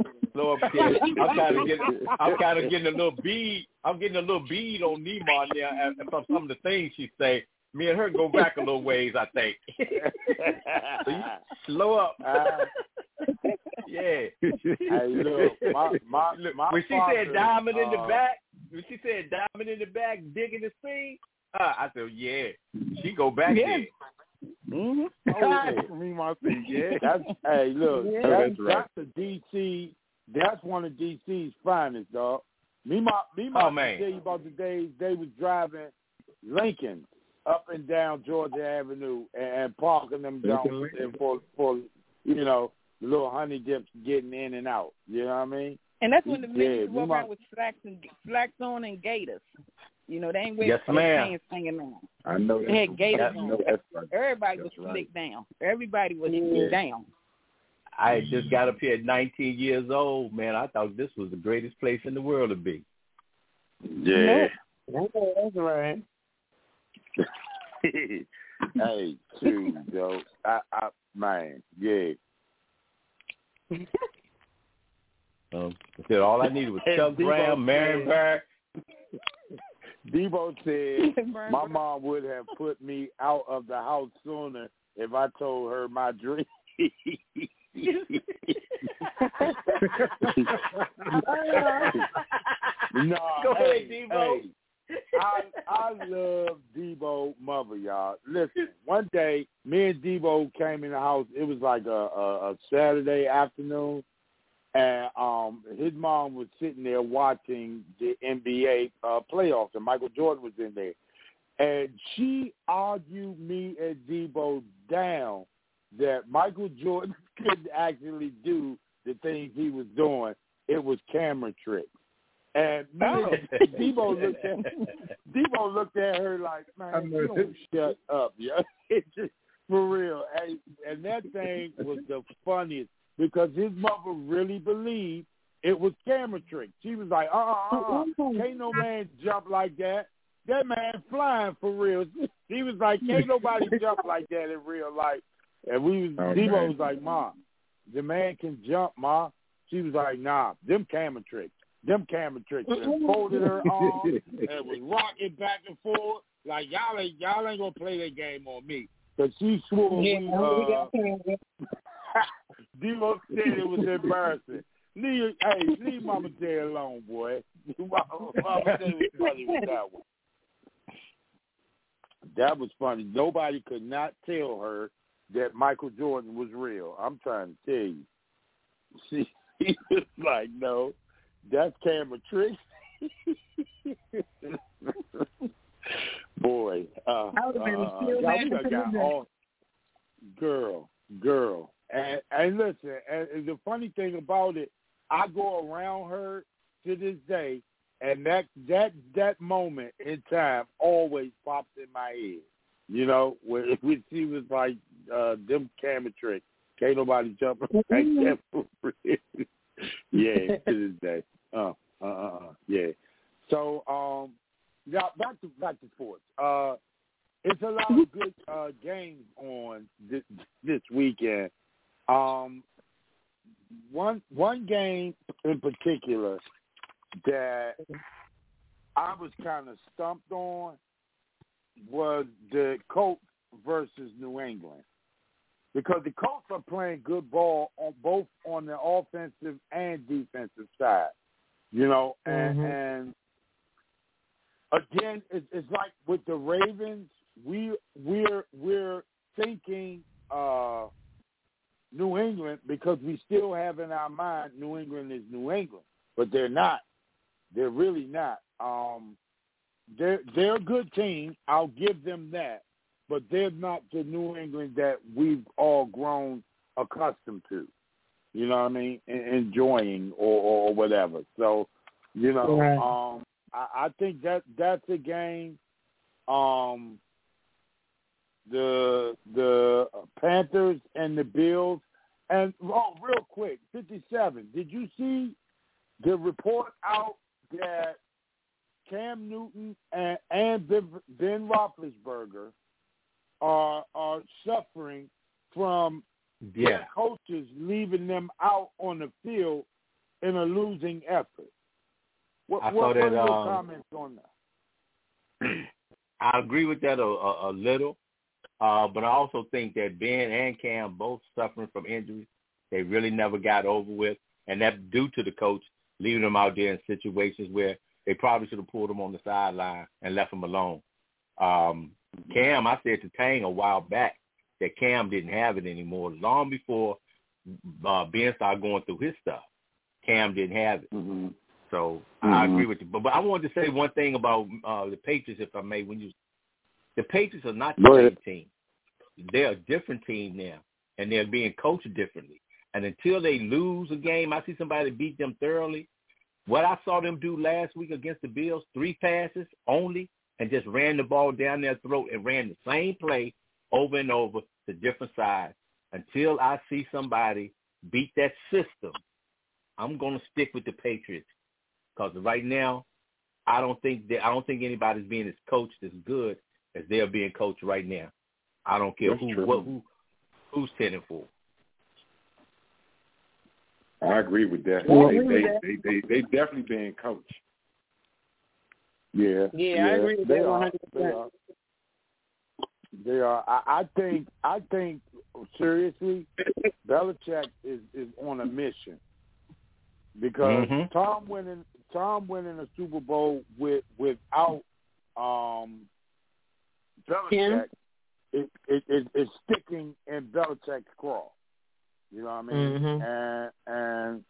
I'm kind of getting a little bead. I'm getting a little bead on Nima now from some of the things she say. Me and her go back a little ways, I think. So you slow up. Yeah. Hey, look, my when she said diamond in the back, digging the scene. I said, yeah, she go back there. Mm-hmm. Me myself, yeah. Hey, look, that's right. That's the DC. That's one of DC's finest, dog. Me, tell you about the days they was driving Lincoln up and down Georgia Avenue and parking them down for you know, the little honey dips getting in and out. You know what I mean? And that's when the men used to walk around with slacks on and gaiters. You know, they ain't wearing pants hanging on. I know they had gaiters on. Right. Everybody was slicked down. Everybody was down. I just got up here at 19 years old, man. I thought this was the greatest place in the world to be. Yeah. That's right. Hey, too, Joe. Man, yeah. All I needed was Chuck Graham, Marion Barrett. Debo said my mom would have put me out of the house sooner if I told her my dream. No, go ahead, Debo. I love Debo mother, y'all. Listen, one day me and Debo came in the house. It was like a Saturday afternoon, and his mom was sitting there watching the NBA playoffs, and Michael Jordan was in there. And she argued me and Debo down that Michael Jordan couldn't actually do the things he was doing. It was camera tricks. And Debo looked at her like, man, you don't shut up, yo. It's just for real. And that thing was the funniest because his mother really believed it was camera tricks. She was like, can't no man jump like that. That man flying for real. He was like, can't nobody jump like that in real life. And Debo was like, Ma, the man can jump, Ma. She was like, nah, them camera tricks. And folded her arms and was rocking back and forth like y'all ain't gonna play that game on me. But she swore Debo said it was embarrassing. leave Mama J alone, boy. Mama J was funny with that one. That was funny. Nobody could not tell her that Michael Jordan was real. I'm trying to tell you. He was like, no, that's camera tricks. Boy, girl. And listen, and the funny thing about it, I go around her to this day, and that moment in time always pops in my head. You know, when she was like, them camera tricks. Can't nobody jump like that for real. Yeah, to this day. Yeah. So, yeah, back to sports. It's a lot of good games on this weekend. One game in particular that I was kind of stumped on was the Colts versus New England, because the Colts are playing good ball on both on the offensive and defensive side, you know, and again, it's like with the Ravens, we're thinking New England because we still have in our mind New England is New England, but they're not. They're really not. They're a good team. I'll give them that, but they're not the New England that we've all grown accustomed to. You know what I mean? Enjoying or whatever. So, you know, right. I think that's a game. The Panthers and the Bills. And real quick, 57. Did you see the report out that Cam Newton and Ben Roethlisberger are suffering from their coaches leaving them out on the field in a losing effort? What are your comments on that? I agree with that a little, but I also think that Ben and Cam both suffering from injuries they really never got over with, and that's due to the coach leaving them out there in situations where they probably should have pulled them on the sideline and left them alone. Cam, I said to Tang a while back that Cam didn't have it anymore. Long before Ben started going through his stuff, Cam didn't have it. Mm-hmm. So I agree with you. But I wanted to say one thing about the Patriots, if I may. The Patriots are not the same team. They're a different team now, and they're being coached differently. And until they lose a game, I see somebody beat them thoroughly. What I saw them do last week against the Bills, 3 passes only, and just ran the ball down their throat and ran the same play over and over to different sides. Until I see somebody beat that system, I'm going to stick with the Patriots. Because right now, I don't think anybody's being as coached as good as they're being coached right now. I don't care who's 10-4. I agree with that. They definitely being coached. Yeah, I agree with that 100%. They are. I think seriously, Belichick is on a mission because Tom winning a Super Bowl without Belichick is sticking in Belichick's craw. You know what I mean? And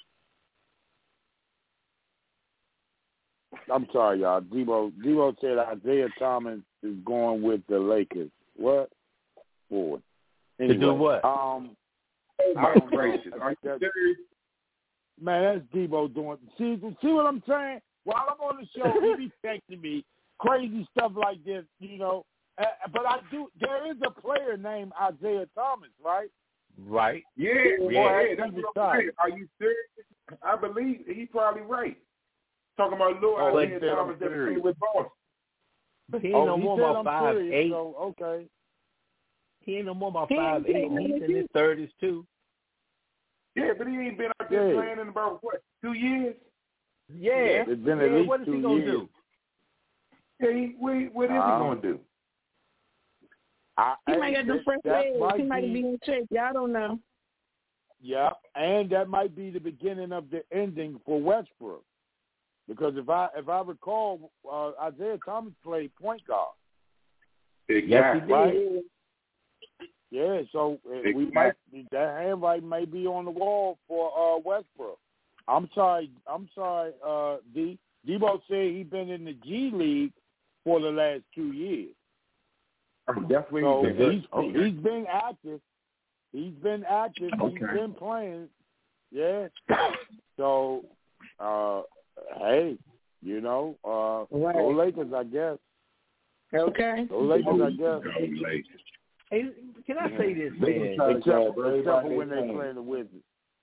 I'm sorry, y'all. Debo said Isaiah Thomas is going with the Lakers. What? Boy. Anyway, to do what? I'm gracious. Are you serious? Man, that's Debo doing. See what I'm saying? While I'm on the show, he be texting me crazy stuff like this, you know. But there is a player named Isaiah Thomas, right? Right. Yeah, that's what I'm saying. Are you serious? I believe he's probably right. Talking about little Isaiah Thomas that played with Boston. But he ain't no more about 5'8". So, okay. He ain't no more about 5'8". He's in his 30s too. Yeah, but he ain't been out there playing in about 2 years? Yeah. It's been at least what is he gonna do? Yeah, what is he gonna do? He might get the fresh legs. He might be in shape. Y'all don't know. Yeah, and that might be the beginning of the ending for Westbrook, because if I recall, Isaiah Thomas played point guard. Exactly. Yes, he did. Right? Yeah, so that handwriting may be on the wall for Westbrook. I'm sorry, D. Debo said he's been in the G League for the last 2 years. That's where he's been active. He's been active. Okay. He's been playing. Yeah. So, hey, go Lakers, I guess. Okay. Go Lakers, I guess. Hey, can I say this, man? Except for when they play the Wizards.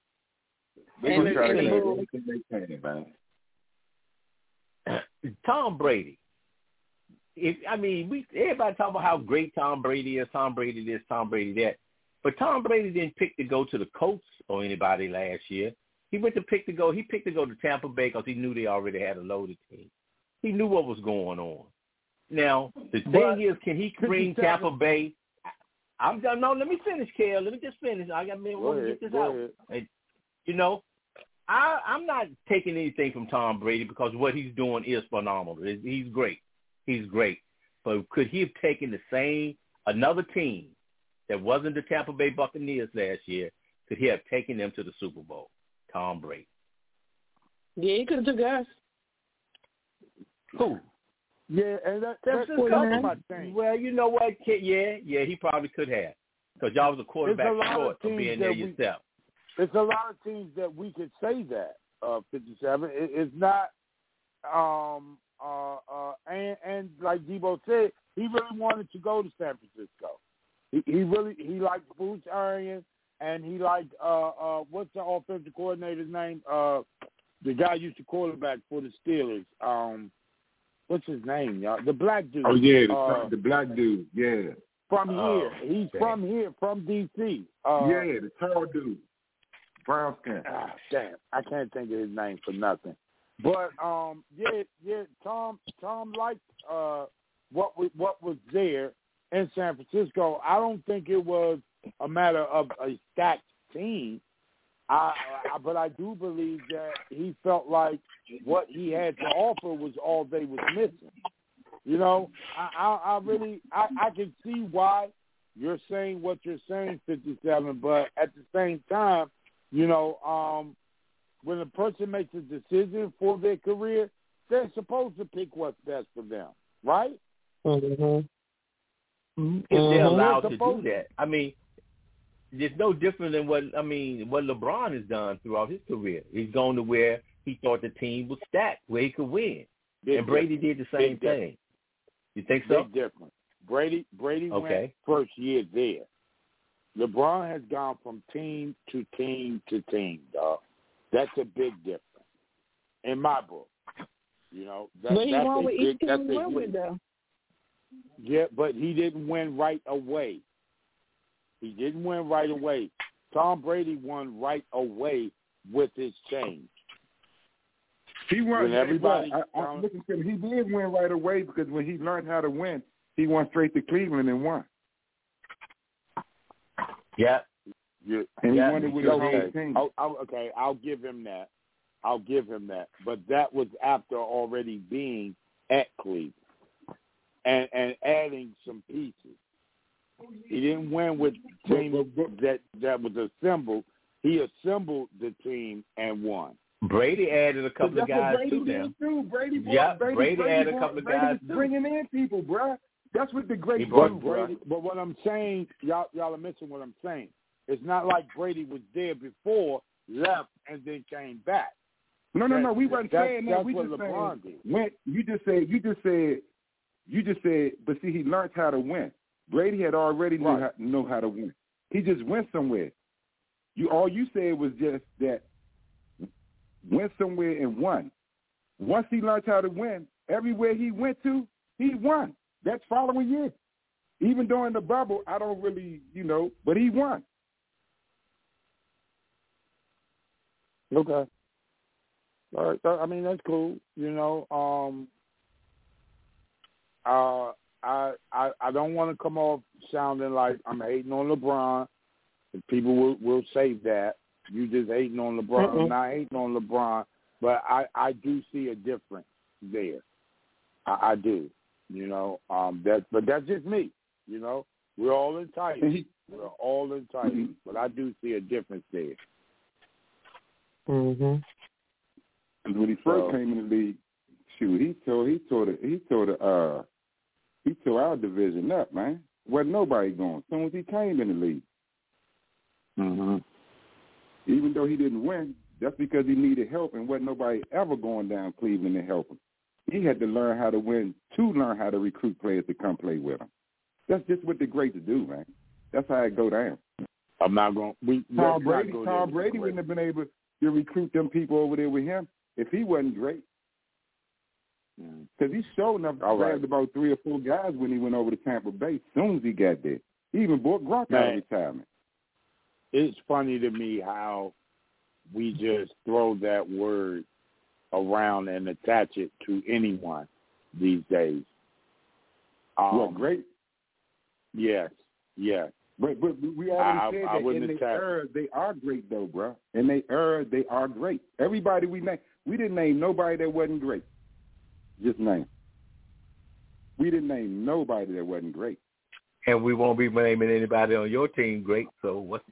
Tom Brady. Everybody talk about how great Tom Brady is, Tom Brady this, Tom Brady that. But Tom Brady didn't pick to go to the Colts or anybody last year. He picked to go to Tampa Bay because he knew they already had a loaded team. He knew what was going on. Now, the thing is, can he bring Tampa Bay? I'm done. No, let me finish, Kel. Let me just finish. I want to get this out. And, I'm not taking anything from Tom Brady because what he's doing is phenomenal. He's great. He's great. But could he have taken another team that wasn't the Tampa Bay Buccaneers last year, could he have taken them to the Super Bowl? Tom Brady. Yeah, he could have took us. Who? Yeah, and that's my thing. Well, you know what? Yeah, he probably could have. Because y'all was a quarterback short of being there yourself. There's a lot of teams that we could say that, 57. It's not, and like Debo said, he really wanted to go to San Francisco. He liked Bruce Arians, and he liked, what's the offensive coordinator's name? The guy used to quarterback for the Steelers. What's his name, y'all? The black dude. Oh, yeah, the black dude, yeah. From here. He's from here, from D.C. Yeah, the tall dude. Brown skin. Damn, I can't think of his name for nothing. But, Tom liked what was there in San Francisco. I don't think it was a matter of a stacked team. But I do believe that he felt like what he had to offer was all they was missing. I can see why you're saying what you're saying, 57, but at the same time, when a person makes a decision for their career, they're supposed to pick what's best for them, right? If they're allowed to do that. I mean, it's no different than what LeBron has done throughout his career. He's gone to where he thought the team was stacked, where he could win. And Brady did the same thing. You think so? Big difference. Brady went first year there. LeBron has gone from team to team to team, dog. That's a big difference in my book. But he won with each team he went with, though. Yeah, but he didn't win right away. Tom Brady won right away with his change. He won. I'm looking at him. He did win right away because when he learned how to win, he went straight to Cleveland and won. Yeah. And he won it with his whole team. Okay, I'll give him that. But that was after already being at Cleveland and adding some pieces. He didn't win with team that was assembled. He assembled the team and won. Brady added a couple of guys too. Brady added a couple of guys too. Bringing in people, bro. That's what the great do, Brady. But what I'm saying, y'all are missing what I'm saying. It's not like Brady was there before, left, and then came back. No. We weren't saying that. We just LeBron saying when you just said. But see, he learned how to win. Brady had already know how to win. He just went somewhere. All you said was just that went somewhere and won. Once he learned how to win, everywhere he went to, he won. That following year. Even during the bubble, I don't really, but he won. Okay. All right. I mean, that's cool. I don't want to come off sounding like I'm hating on LeBron. People will say that. You just hating on LeBron. I'm not hating on LeBron, but I do see a difference there. I do. You know, but that's just me. You know, we're all entitled. We're all entitled, but I do see a difference there. Because when he first came in the league, shoot, he tore our division up, man. Wasn't nobody going. As soon as he came in the league, even though he didn't win, that's because he needed help, and wasn't nobody ever going down Cleveland to help him. He had to learn how to win to learn how to recruit players to come play with him. That's just what the greats do, man. That's how it go down. I'm not going. Tom Brady wouldn't have been able to recruit them people over there with him if he wasn't great. Because he showed enough grabbed about 3 or 4 guys when he went over to Tampa Bay. As soon as he got there, he even bought Gronk out of retirement. It's funny to me how we just throw that word around and attach it to anyone these days. Great? Yes. But we already said that in their era, they are great, though, bro. In their era, they are great. Everybody we didn't name nobody that wasn't great. Just name. We didn't name nobody that wasn't great. And we won't be naming anybody on your team great, so what's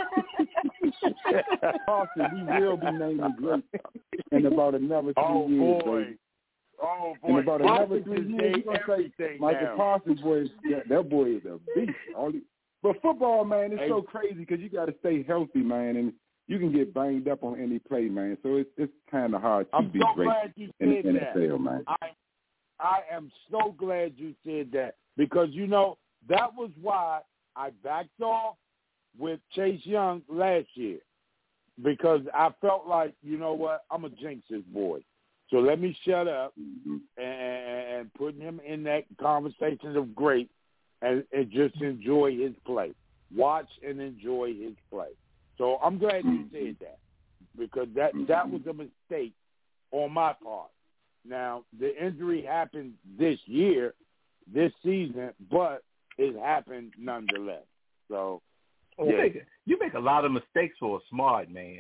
Austin, we will be naming great in about another 3 years. Baby. Oh, boy. In about another 3 years, you're going to say, Michael Parsons, boy, that boy is a beast. But football, man, it's so crazy because you got to stay healthy, man, and you can get banged up on any play, man. So it's kind of hard to be great in the NFL, man. I am so glad you said that because, you know, that was why I backed off with Chase Young last year because I felt like, you know what, I'm a jinx this boy. So let me shut up and put him in that conversation of great and just enjoy his play. Watch and enjoy his play. So I'm glad you said that because that was a mistake on my part. Now, the injury happened this season, but it happened nonetheless. So, you make a lot of mistakes for a smart man.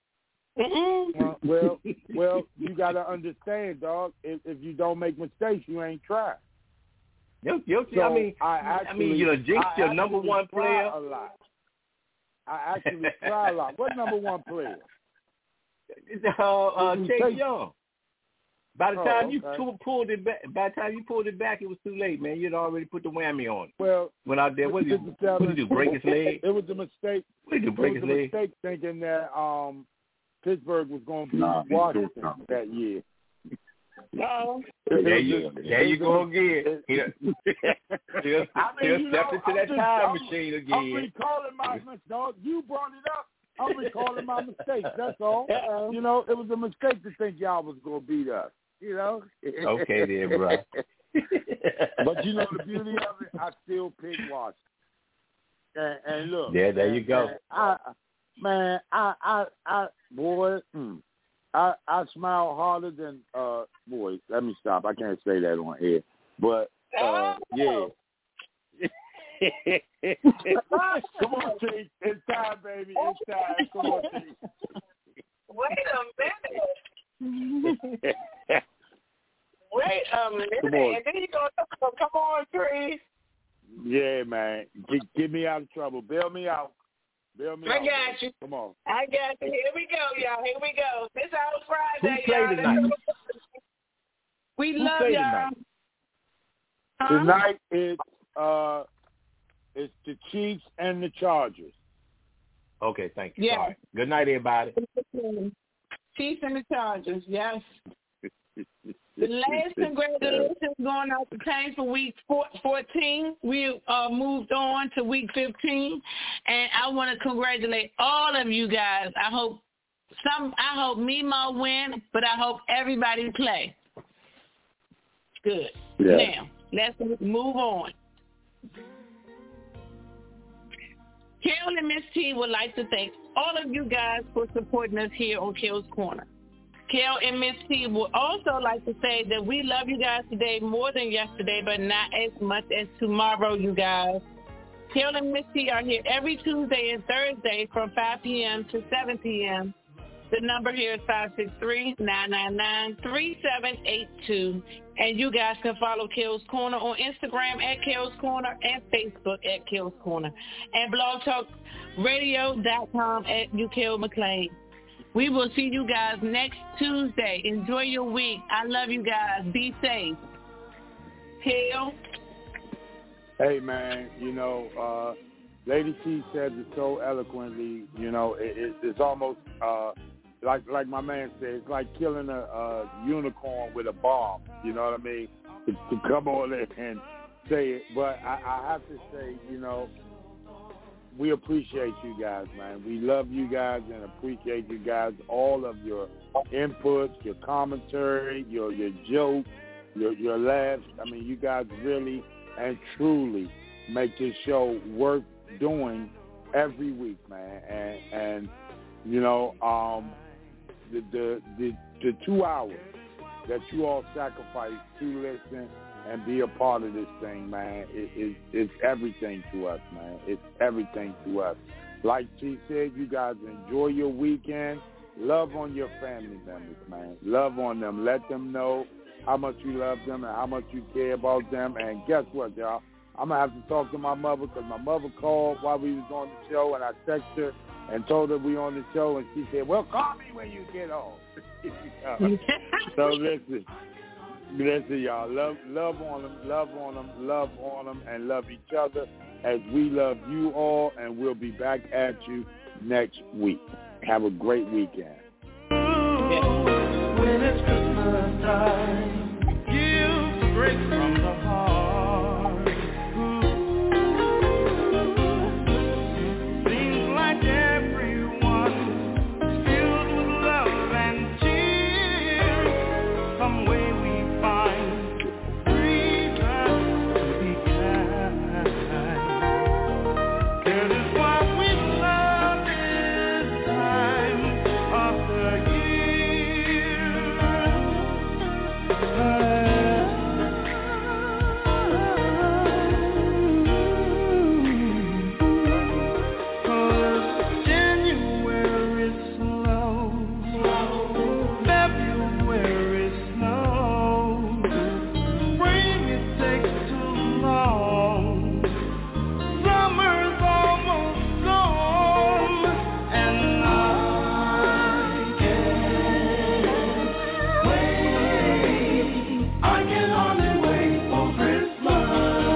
Well, you got to understand, dog. If you don't make mistakes, you ain't trying. So I mean, you know, Jinx, your number one player. A lot. I actually try a lot. What number one player? Chase Young. By the time you pulled it back, it was too late, man. You'd already put the whammy on it. Well, went out there. What did you do? Break his leg? It was a mistake. What did you break his leg? It was a mistake thinking that Pittsburgh was going to beat Washington that year. No. There you go again. He'll step into that time machine again. I'm recalling my dog. You brought it up. I'm recalling my mistakes. That's all. You know, it was a mistake to think y'all was going to beat us. You know. Okay, then, bro. But you know the beauty of it, I still pick Washington. And look. Yeah, there you go. I smile harder than boy. Let me stop. I can't say that on air. But yeah. Come on, Chief. It's time, baby. It's time. Come on, Chief. Wait a minute. Wait a minute. Come on. And then you go, come on, Chief. Yeah, man. Get me out of trouble. Bail me out. I got you. Come on. I got you. Here we go, y'all. Here we go. This our Friday, Who played y'all. tonight? We love y'all. Tonight it's the Chiefs and the Chargers. Okay, thank you. Yeah. Sorry. Good night, everybody. Chiefs and the Chargers, yes. The last congratulations going out to Tank for week 14. We moved on to week 15, and I want to congratulate all of you guys. I hope Memo win, but I hope everybody play. Good. Yeah. Now let's move on. Kel and Miss T would like to thank all of you guys for supporting us here on Kel's Corner. Kel and Miss T would also like to say that we love you guys today more than yesterday, but not as much as tomorrow, you guys. Kale and Misty are here every Tuesday and Thursday from 5 p.m. to 7 p.m. The number here is 563-999-3782. And you guys can follow Kale's Corner on Instagram at Kale's Corner and Facebook at Kale's Corner. And blogtalkradio.com at Ukale McLean. We will see you guys next Tuesday. Enjoy your week. I love you guys. Be safe. Kale? Hey, man, Lady C said it so eloquently. It's almost like my man said, it's like killing a unicorn with a bomb. You know what I mean? To come on there and say it. But I have to say, we appreciate you guys, man. We love you guys and appreciate you guys, all of your inputs, your commentary, your jokes, your laughs. I mean, you guys really and truly make this show worth doing every week, man. And the 2 hours that you all sacrifice to listen and be a part of this thing, man, it's everything to us, man. It's everything to us. Like she said, you guys enjoy your weekend. Love on your family members, man. Love on them. Let them know how much you love them and how much you care about them. And guess what, y'all? I'm going to have to talk to my mother because my mother called while we was on the show, and I texted her and told her we on the show, and she said, well, call me when you get home. So listen, y'all. Love on them, and love each other as we love you all, and we'll be back at you next week. Have a great weekend. When it's Christmas time, gifts break from the heart. Seems like everyone is filled with love and cheer. Some way we find reason to be kind. That is why we love this time of the year. January slow, February snow, spring it takes too long, summer's almost gone, and I can't wait. I can only wait for Christmas.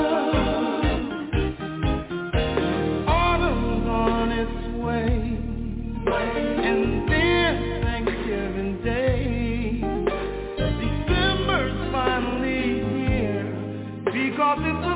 Autumn's on its way, and then Thanksgiving Day. December's finally here because it's